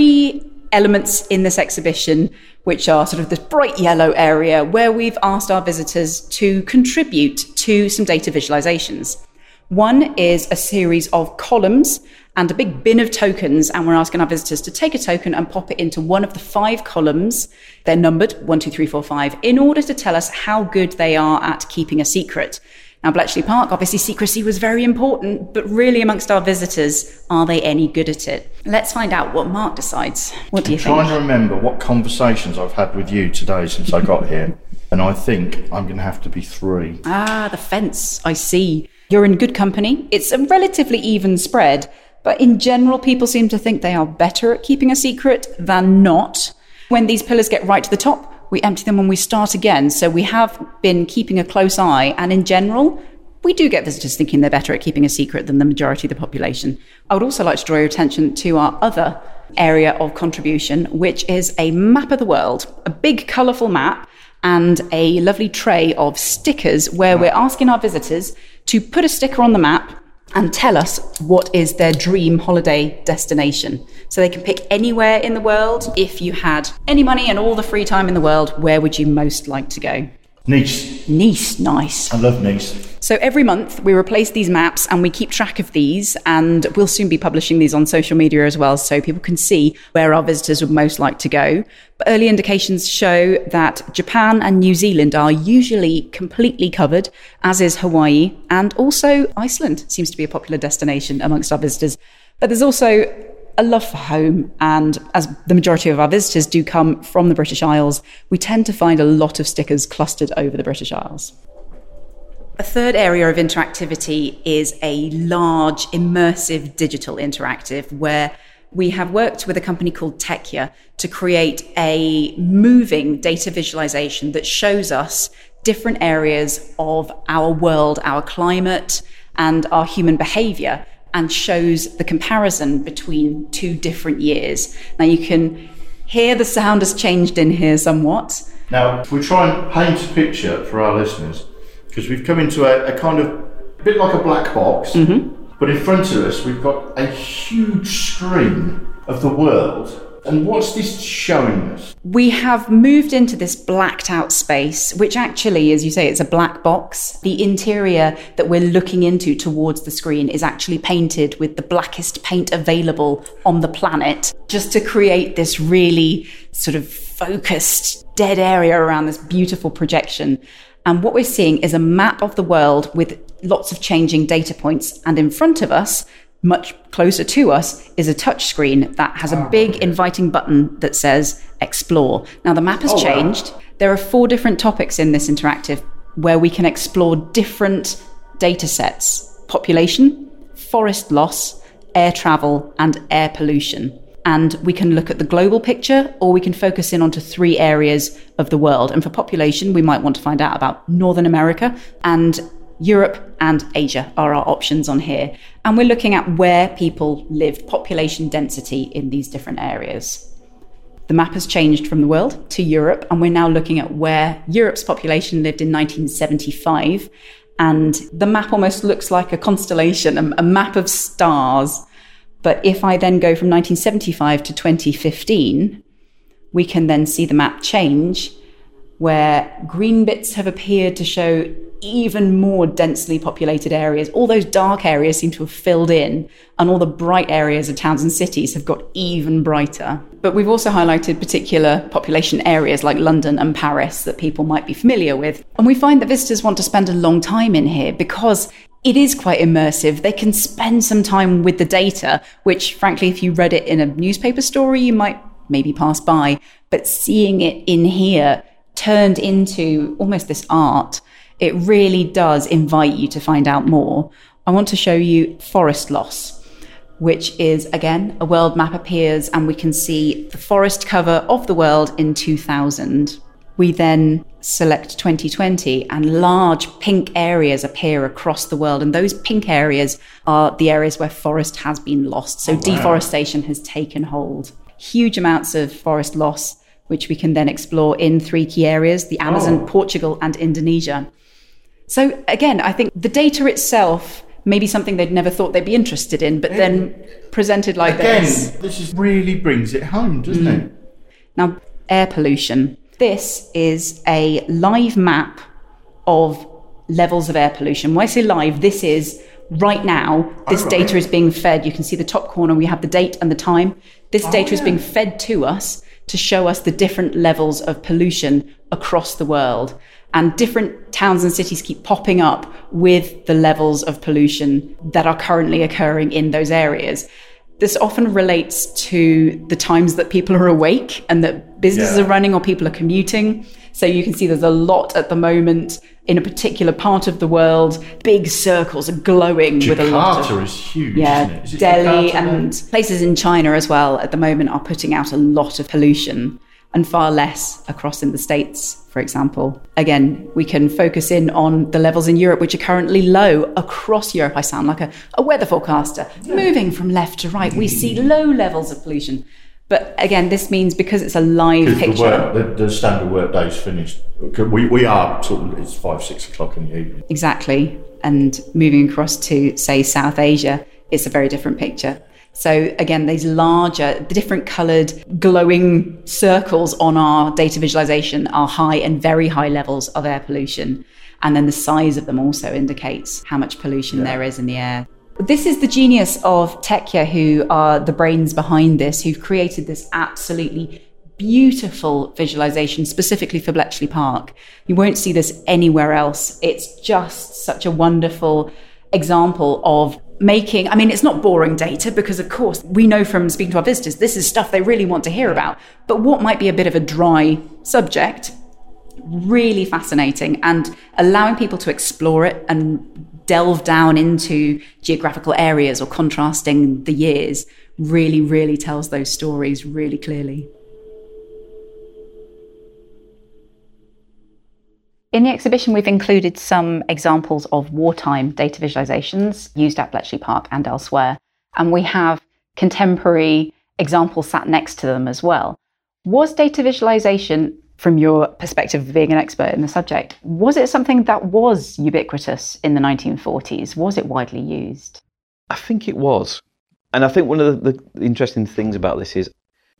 3 elements in this exhibition, which are sort of this bright yellow area where we've asked our visitors to contribute to some data visualizations. One is a series of columns and a big bin of tokens, and we're asking our visitors to take a token and pop it into one of the 5 columns. They're numbered 1, 2, 3, 4, 5, in order to tell us how good they are at keeping a secret. Now, Bletchley Park, obviously secrecy was very important, but really amongst our visitors, are they any good at it? Let's find out what Mark decides. What do you think? I'm trying to remember what conversations I've had with you today since I got here, and I think I'm going to have to be 3. Ah, the fence, I see. You're in good company. It's a relatively even spread, but in general, people seem to think they are better at keeping a secret than not. When these pillars get right to the top, we empty them when we start again. So we have been keeping a close eye, and in general, we do get visitors thinking they're better at keeping a secret than the majority of the population. I would also like to draw your attention to our other area of contribution, which is a map of the world, a big colourful map, and a lovely tray of stickers where we're asking our visitors to put a sticker on the map and tell us what is their dream holiday destination. So they can pick anywhere in the world. If you had any money and all the free time in the world, where would you most like to go? Nice. Nice, nice. I love Nice. So every month we replace these maps and we keep track of these, and we'll soon be publishing these on social media as well, so people can see where our visitors would most like to go. But early indications show that Japan and New Zealand are usually completely covered, as is Hawaii, and also Iceland seems to be a popular destination amongst our visitors. But there's also a love for home, and as the majority of our visitors do come from the British Isles, we tend to find a lot of stickers clustered over the British Isles. A third area of interactivity is a large, immersive digital interactive where we have worked with a company called Techia to create a moving data visualization that shows us different areas of our world, our climate, and our human behavior, and shows the comparison between 2 different years. Now you can hear the sound has changed in here somewhat. Now, we try and paint a picture for our listeners, because we've come into a kind of a bit like a black box, but in front of us we've got a huge screen of the world And what's this showing us? We have moved into this blacked out space, which actually, as you say, it's a black box. The interior that we're looking into towards the screen is actually painted with the blackest paint available on the planet, just to create this really sort of focused, dead area around this beautiful projection. And what we're seeing is a map of the world with lots of changing data points. And in front of us, much closer to us, is a touch screen that has a big inviting button that says explore. Now the map has changed. Wow. There are 4 different topics in this interactive where we can explore different data sets: population, forest loss, air travel, and air pollution. And we can look at the global picture, or we can focus in onto 3 areas of the world. And for population, we might want to find out about Northern America, and Europe and Asia are our options on here. And we're looking at where people lived, population density in these different areas. The map has changed from the world to Europe, and we're now looking at where Europe's population lived in 1975. And the map almost looks like a constellation, a map of stars. But if I then go from 1975 to 2015, we can then see the map change, where green bits have appeared to show even more densely populated areas. All those dark areas seem to have filled in, and all the bright areas of towns and cities have got even brighter. But we've also highlighted particular population areas like London and Paris that people might be familiar with. And we find that visitors want to spend a long time in here because it is quite immersive. They can spend some time with the data, which frankly, if you read it in a newspaper story, you might maybe pass by. But seeing it in here turned into almost this art, it really does invite you to find out more. I want to show you forest loss, which is, again, a world map appears and we can see the forest cover of the world in 2000. We then select 2020 and large pink areas appear across the world. And those pink areas are the areas where forest has been lost. So deforestation has taken hold. Huge amounts of forest loss, which we can then explore in 3 key areas: the Amazon, Portugal, and Indonesia. So again, I think the data itself may be something they'd never thought they'd be interested in, but then presented like this. Again, this really brings it home, doesn't it? Now, air pollution. This is a live map of levels of air pollution. When I say live, this is right now, this data is being fed. You can see the top corner, we have the date and the time. This data is being fed to us to show us the different levels of pollution across the world. And different towns and cities keep popping up with the levels of pollution that are currently occurring in those areas. This often relates to the times that people are awake and that businesses are running or people are commuting. So you can see there's a lot at the moment in a particular part of the world. Big circles are glowing with a lot of... Jakarta is huge, isn't it? Is it Delhi Jakarta, and places in China as well at the moment are putting out a lot of pollution, and far less across in the States, for example. Again, we can focus in on the levels in Europe, which are currently low across Europe. I sound like a weather forecaster. Moving from left to right, we see low levels of pollution. But again, this means because it's a live picture. The standard work day's finished. We are sort of, it's 5-6 o'clock in the evening. Exactly. And moving across to, say, South Asia, it's a very different picture. So again, these larger, different coloured, glowing circles on our data visualization are high and very high levels of air pollution. And then the size of them also indicates how much pollution there is in the air. This is the genius of Tekya, who are the brains behind this, who've created this absolutely beautiful visualization specifically for Bletchley Park. You won't see this anywhere else. It's just such a wonderful example of making, I mean, it's not boring data because, of course, we know from speaking to our visitors, this is stuff they really want to hear about. But what might be a bit of a dry subject, really fascinating, and allowing people to explore it and delve down into geographical areas or contrasting the years really, really tells those stories really clearly. In the exhibition, we've included some examples of wartime data visualizations used at Bletchley Park and elsewhere. And we have contemporary examples sat next to them as well. Was data visualization, from your perspective of being an expert in the subject, was it something that was ubiquitous in the 1940s? Was it widely used? I think it was. And I think one of the interesting things about this is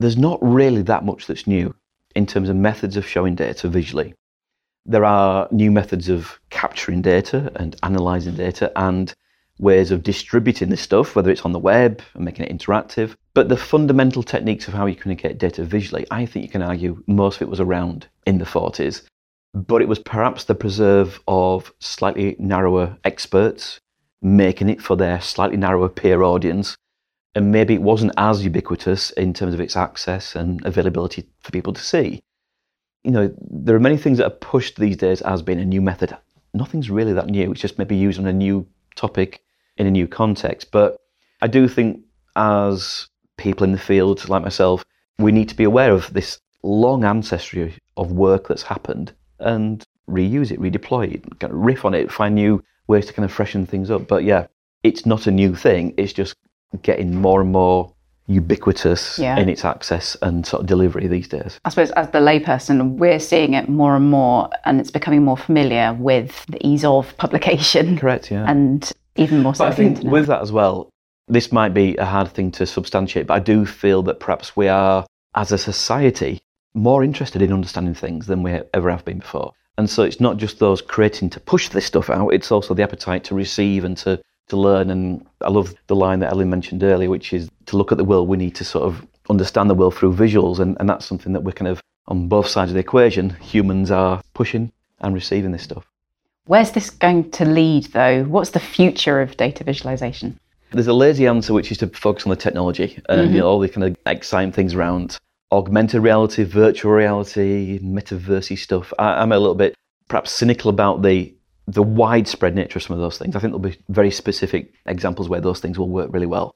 there's not really that much that's new in terms of methods of showing data visually. There are new methods of capturing data and analysing data and ways of distributing this stuff, whether it's on the web and making it interactive. But the fundamental techniques of how you communicate data visually, I think you can argue most of it was around in the 40s. But it was perhaps the preserve of slightly narrower experts making it for their slightly narrower peer audience. And maybe it wasn't as ubiquitous in terms of its access and availability for people to see. You know, there are many things that are pushed these days as being a new method. Nothing's really that new. It's just maybe used on a new topic in a new context. But I do think as people in the field, like myself, we need to be aware of this long ancestry of work that's happened and reuse it, redeploy it, kind of riff on it, find new ways to kind of freshen things up. But yeah, it's not a new thing. It's just getting more and more ubiquitous in its access and sort of delivery these days. I suppose as the layperson, we're seeing it more and more, and it's becoming more familiar with the ease of publication. Correct, yeah. And even more so but I think with that as well, this might be a hard thing to substantiate, but I do feel that perhaps we are, as a society, more interested in understanding things than we ever have been before. And so it's not just those creating to push this stuff out, it's also the appetite to receive and to learn. And I love the line that Ellen mentioned earlier, which is to look at the world, we need to sort of understand the world through visuals. And that's something that we're kind of on both sides of the equation. Humans are pushing and receiving this stuff. Where's this going to lead, though? What's the future of data visualization? There's a lazy answer, which is to focus on the technology and all the kind of exciting things around augmented reality, virtual reality, metaversey stuff. I'm a little bit perhaps cynical about the widespread nature of some of those things. I think there'll be very specific examples where those things will work really well.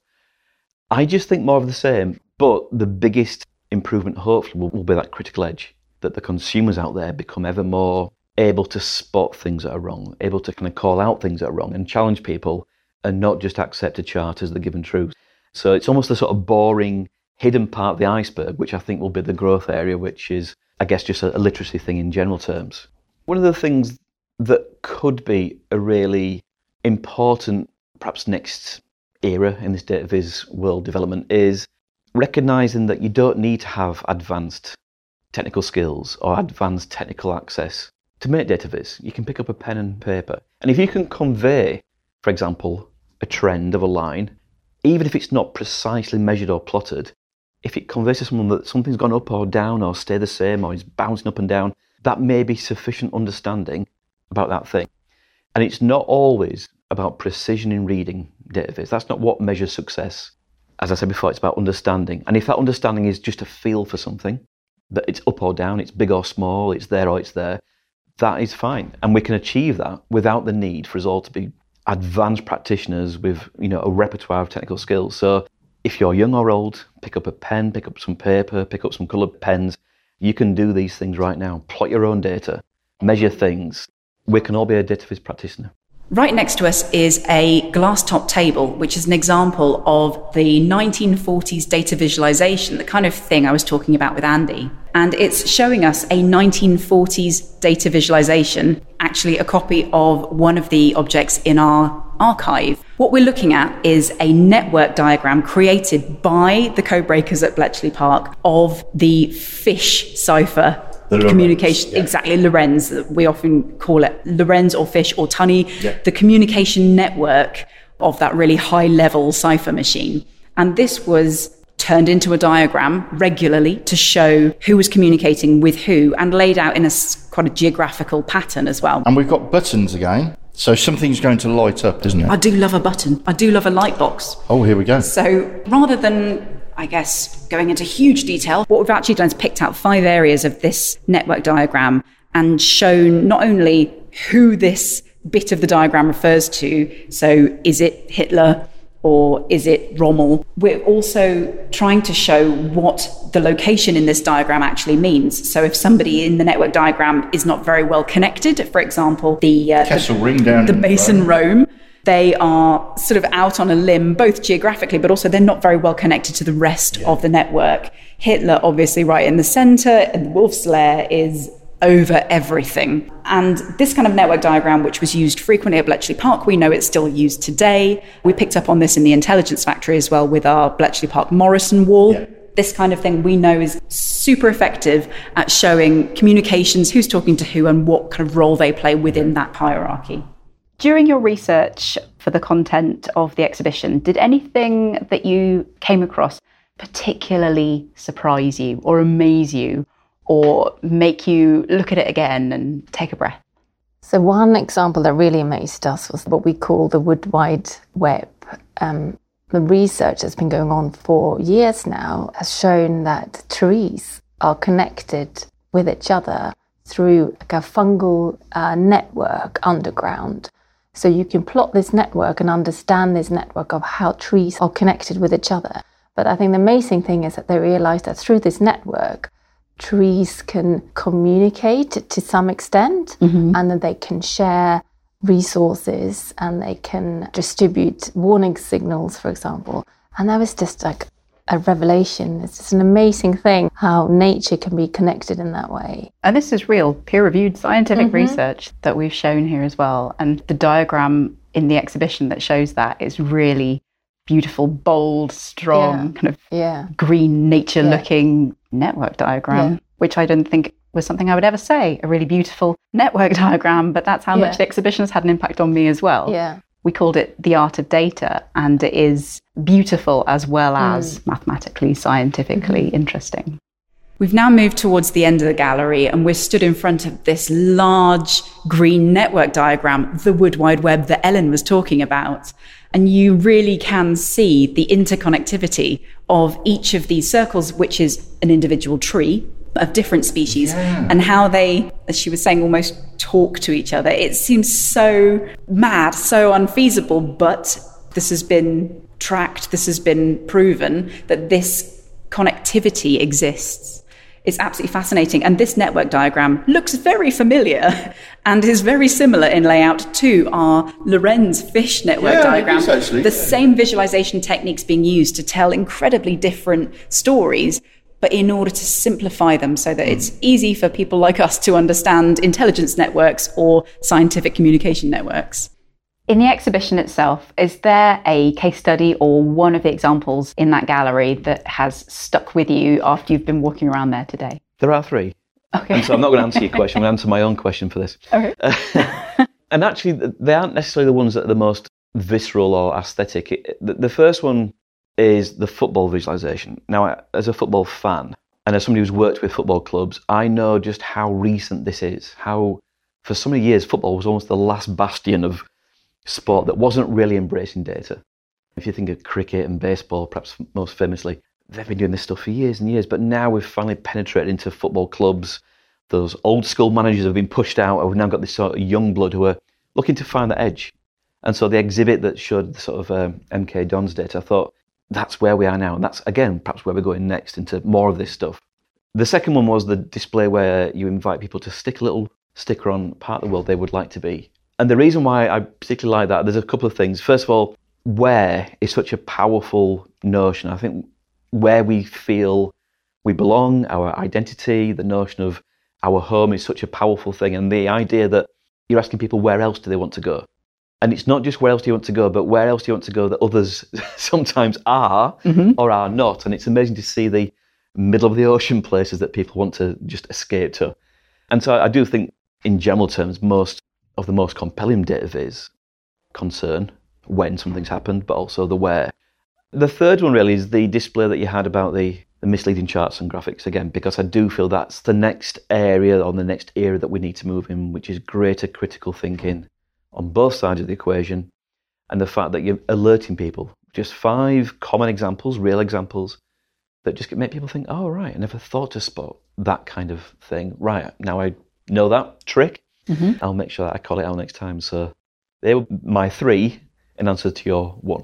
I just think more of the same, but the biggest improvement hopefully will be that critical edge, that the consumers out there become ever more able to spot things that are wrong, able to kind of call out things that are wrong and challenge people and not just accept a chart as the given truth. So it's almost the sort of boring, hidden part of the iceberg, which I think will be the growth area, which is, I guess, just a literacy thing in general terms. One of the things that could be a really important, perhaps next era in this data viz world development is recognising that you don't need to have advanced technical skills or advanced technical access to make data viz. You can pick up a pen and paper. And if you can convey, for example, a trend of a line, even if it's not precisely measured or plotted, if it conveys to someone that something's gone up or down or stay the same or is bouncing up and down, that may be sufficient understanding about that thing. And it's not always about precision in reading data viz. That's not what measures success. As I said before, it's about understanding. And if that understanding is just a feel for something, that it's up or down, it's big or small, it's there or it's there, that is fine. And we can achieve that without the need for us all to be advanced practitioners with, a repertoire of technical skills. So if you're young or old, pick up a pen, pick up some paper, pick up some coloured pens. You can do these things right now. Plot your own data, measure things. We can all be a data viz practitioner. Right next to us is a glass top table, which is an example of the 1940s data visualization, the kind of thing I was talking about with Andy. And it's showing us a 1940s data visualization, actually a copy of one of the objects in our archive. What we're looking at is a network diagram created by the code breakers at Bletchley Park of the fish cipher. The communication, exactly, Lorenz, we often call it Lorenz or fish or tunny, the communication network of that really high level cipher machine. And this was turned into a diagram regularly to show who was communicating with who and laid out in quite a geographical pattern as well. And we've got buttons again. So something's going to light up, isn't it? I do love a button. I do love a light box. Oh, here we go. So rather than, I guess, going into huge detail, what we've actually done is picked out 5 areas of this network diagram and shown not only who this bit of the diagram refers to, so is it Hitler or is it Rommel? We're also trying to show what the location in this diagram actually means. So if somebody in the network diagram is not very well connected, for example, the Kessel Ring down the base in Rome, they are sort of out on a limb, both geographically, but also they're not very well connected to the rest of the network. Hitler, obviously, right in the center, and the Wolf's Lair is over everything. And this kind of network diagram, which was used frequently at Bletchley Park, we know it's still used today. We picked up on this in the Intelligence Factory as well with our Bletchley Park Morrison wall. This kind of thing we know is super effective at showing communications, who's talking to who and what kind of role they play within that hierarchy. During your research for the content of the exhibition, did anything that you came across particularly surprise you or amaze you or make you look at it again and take a breath? So one example that really amazed us was what we call the Wood Wide Web. The research that's been going on for years now has shown that trees are connected with each other through like a fungal network underground. So you can plot this network and understand this network of how trees are connected with each other. But I think the amazing thing is that they realized that through this network, trees can communicate to some extent, and that they can share resources and they can distribute warning signals, for example. And that was just like a revelation. It's just an amazing thing how nature can be connected in that way. And this is real peer-reviewed scientific research that we've shown here as well. And the diagram in the exhibition that shows that is really beautiful, bold, strong, kind of green nature-looking network diagram, which I don't think was something I would ever say, a really beautiful network diagram, but that's how much the exhibition has had an impact on me as well. Yeah. We called it The Art of Data, and it is beautiful as well as mathematically, scientifically interesting. We've now moved towards the end of the gallery and we're stood in front of this large green network diagram, the Wood Wide Web that Ellen was talking about. And you really can see the interconnectivity of each of these circles, which is an individual tree of different species, and how they, as she was saying, almost talk to each other. It seems so mad, so unfeasible, but this has been tracked, this has been proven that this connectivity exists. It's absolutely fascinating. And this network diagram looks very familiar and is very similar in layout to our Lorenz fish network diagram. It is actually. The same visualization techniques being used to tell incredibly different stories, but in order to simplify them so that it's easy for people like us to understand intelligence networks or scientific communication networks. In the exhibition itself, is there a case study or one of the examples in that gallery that has stuck with you after you've been walking around there today? There are three. Okay. And so I'm not going to answer your question, I'm going to answer my own question for this. Okay. And actually, they aren't necessarily the ones that are the most visceral or aesthetic. The first one is the football visualization. Now, as a football fan, and as somebody who's worked with football clubs, I know just how recent this is. How, for so many years, football was almost the last bastion of sport that wasn't really embracing data. If you think of cricket and baseball, perhaps most famously, they've been doing this stuff for years and years, but now we've finally penetrated into football clubs. Those old school managers have been pushed out, and we've now got this sort of young blood who are looking to find the edge. And so the exhibit that showed the sort of MK Dons data, I thought, that's where we are now. And that's, again, perhaps where we're going next, into more of this stuff. The second one was the display where you invite people to stick a little sticker on part of the world they would like to be. And the reason why I particularly like that, there's a couple of things. First of all, where is such a powerful notion. I think where we feel we belong, our identity, the notion of our home is such a powerful thing. And the idea that you're asking people where else do they want to go. And it's not just where else do you want to go, but where else do you want to go that others sometimes are or are not. And it's amazing to see the middle of the ocean places that people want to just escape to. And so I do think, in general terms, most of the most compelling data is concern, when something's happened, but also the where. The third one really is the display that you had about the misleading charts and graphics, again, because I do feel that's the next area or the next era that we need to move in, which is greater critical thinking on both sides of the equation, and the fact that you're alerting people. Just 5 common examples, real examples, that just make people think, oh, right, I never thought to spot that kind of thing. Right, now I know that trick. I'll make sure that I call it out next time. So they were my 3 in answer to your 1.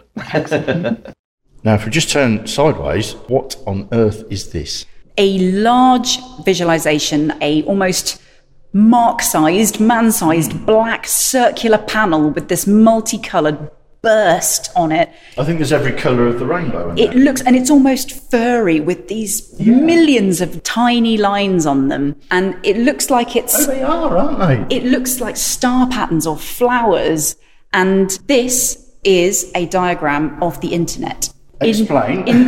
Now, if we just turn sideways, what on earth is this? A large visualization, a almost mark-sized, man-sized black circular panel with this multicolored burst on it. I think there's every colour of the rainbow in It there. looks, and it's almost furry with these millions of tiny lines on them. And it looks like it's... Oh, they are, aren't they? It looks like star patterns or flowers. And this is a diagram of the internet. Explain. In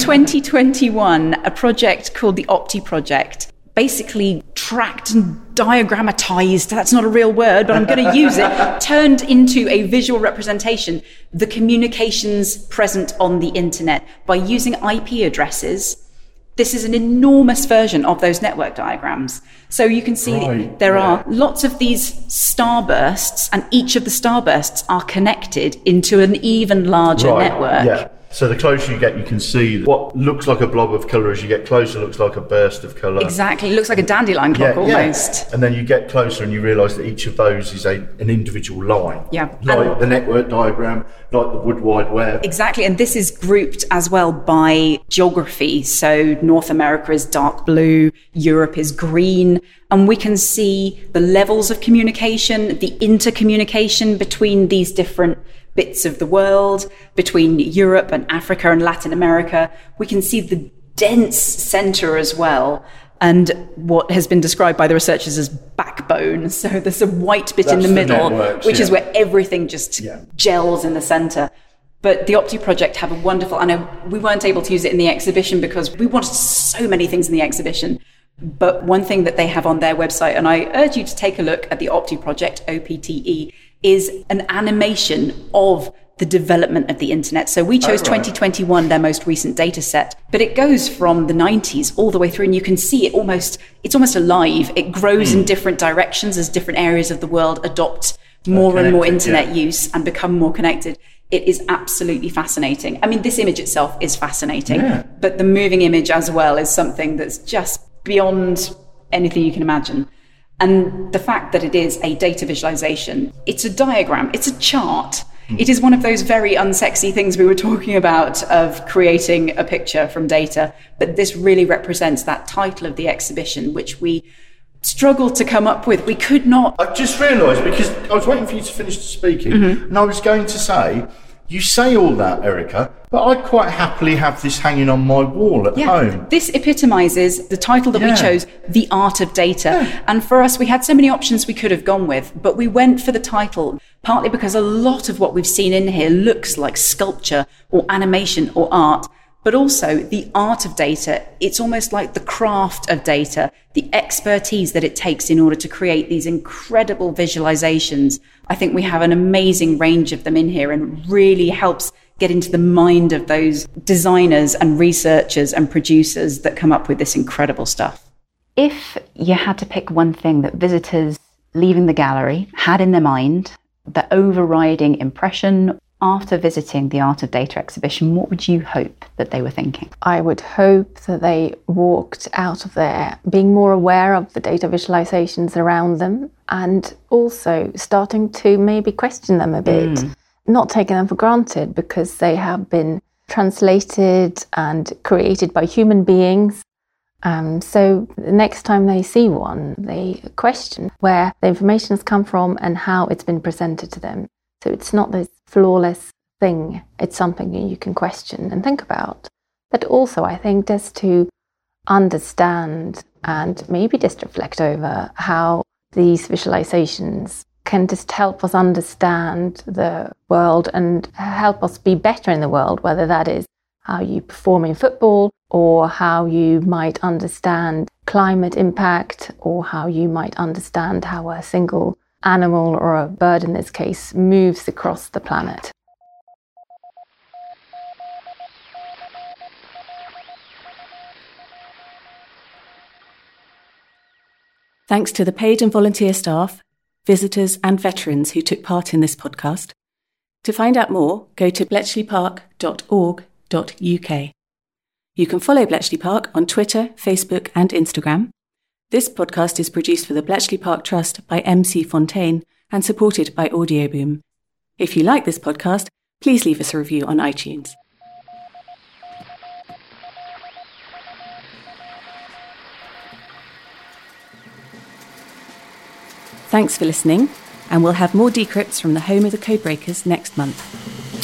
2021, a project called the Opti Project basically tracked and diagrammatized, that's not a real word, but I'm going to use it, turned into a visual representation, the communications present on the internet by using IP addresses. This is an enormous version of those network diagrams. So you can see there are lots of these starbursts, and each of the starbursts are connected into an even larger network. Yeah. So the closer you get, you can see what looks like a blob of colour. As you get closer, it looks like a burst of colour. Exactly. It looks like a dandelion clock almost. Yeah. And then you get closer and you realise that each of those is an individual line. Yeah. Like the network diagram, like the Wood Wide Web. Exactly. And this is grouped as well by geography. So North America is dark blue, Europe is green. And we can see the levels of communication, the intercommunication between these different bits of the world, between Europe and Africa and Latin America. We can see the dense center as well, and what has been described by the researchers as backbone. So there's a white bit in the middle, which is where everything just gels in the center. But the Opti Project have a wonderful, I know we weren't able to use it in the exhibition because we wanted so many things in the exhibition. But one thing that they have on their website, and I urge you to take a look at the Opti Project, OPTE, is an animation of the development of the internet. So we chose 2021, their most recent data set, but it goes from the 90s all the way through, and you can see it's almost alive. It grows in different directions as different areas of the world adopt more and more internet use and become more connected. It is absolutely fascinating. I mean, this image itself is fascinating, but the moving image as well is something that's just beyond anything you can imagine. And the fact that it is a data visualization, it's a diagram, it's a chart. It is one of those very unsexy things we were talking about of creating a picture from data. But this really represents that title of the exhibition, which we struggled to come up with. We could not. I've just realised, because I was waiting for you to finish speaking, and I was going to say, you say all that, Erica, but I'd quite happily have this hanging on my wall at home. This epitomises the title that we chose, The Art of Data. And for us, we had so many options we could have gone with, but we went for the title, partly because a lot of what we've seen in here looks like sculpture or animation or art, but also the art of data. It's almost like the craft of data, the expertise that it takes in order to create these incredible visualizations. I think we have an amazing range of them in here, and really helps get into the mind of those designers and researchers and producers that come up with this incredible stuff. If you had to pick one thing that visitors leaving the gallery had in their mind, the overriding impression after visiting the Art of Data exhibition, what would you hope that they were thinking? I would hope that they walked out of there being more aware of the data visualizations around them, and also starting to maybe question them a bit, not taking them for granted, because they have been translated and created by human beings. So the next time they see one, they question where the information has come from and how it's been presented to them. So it's not this flawless thing. It's something that you can question and think about. But also, I think, just to understand and maybe just reflect over how these visualizations can just help us understand the world and help us be better in the world, whether that is how you perform in football, or how you might understand climate impact, or how you might understand how a single animal, or a bird in this case, moves across the planet. Thanks to the paid and volunteer staff, visitors and veterans who took part in this podcast. To find out more, go to bletchleypark.org.uk. You can follow Bletchley Park on Twitter, Facebook and Instagram. This podcast is produced for the Bletchley Park Trust by MC Fontaine and supported by Audioboom. If you like this podcast, please leave us a review on iTunes. Thanks for listening, and we'll have more decrypts from the home of the Codebreakers next month.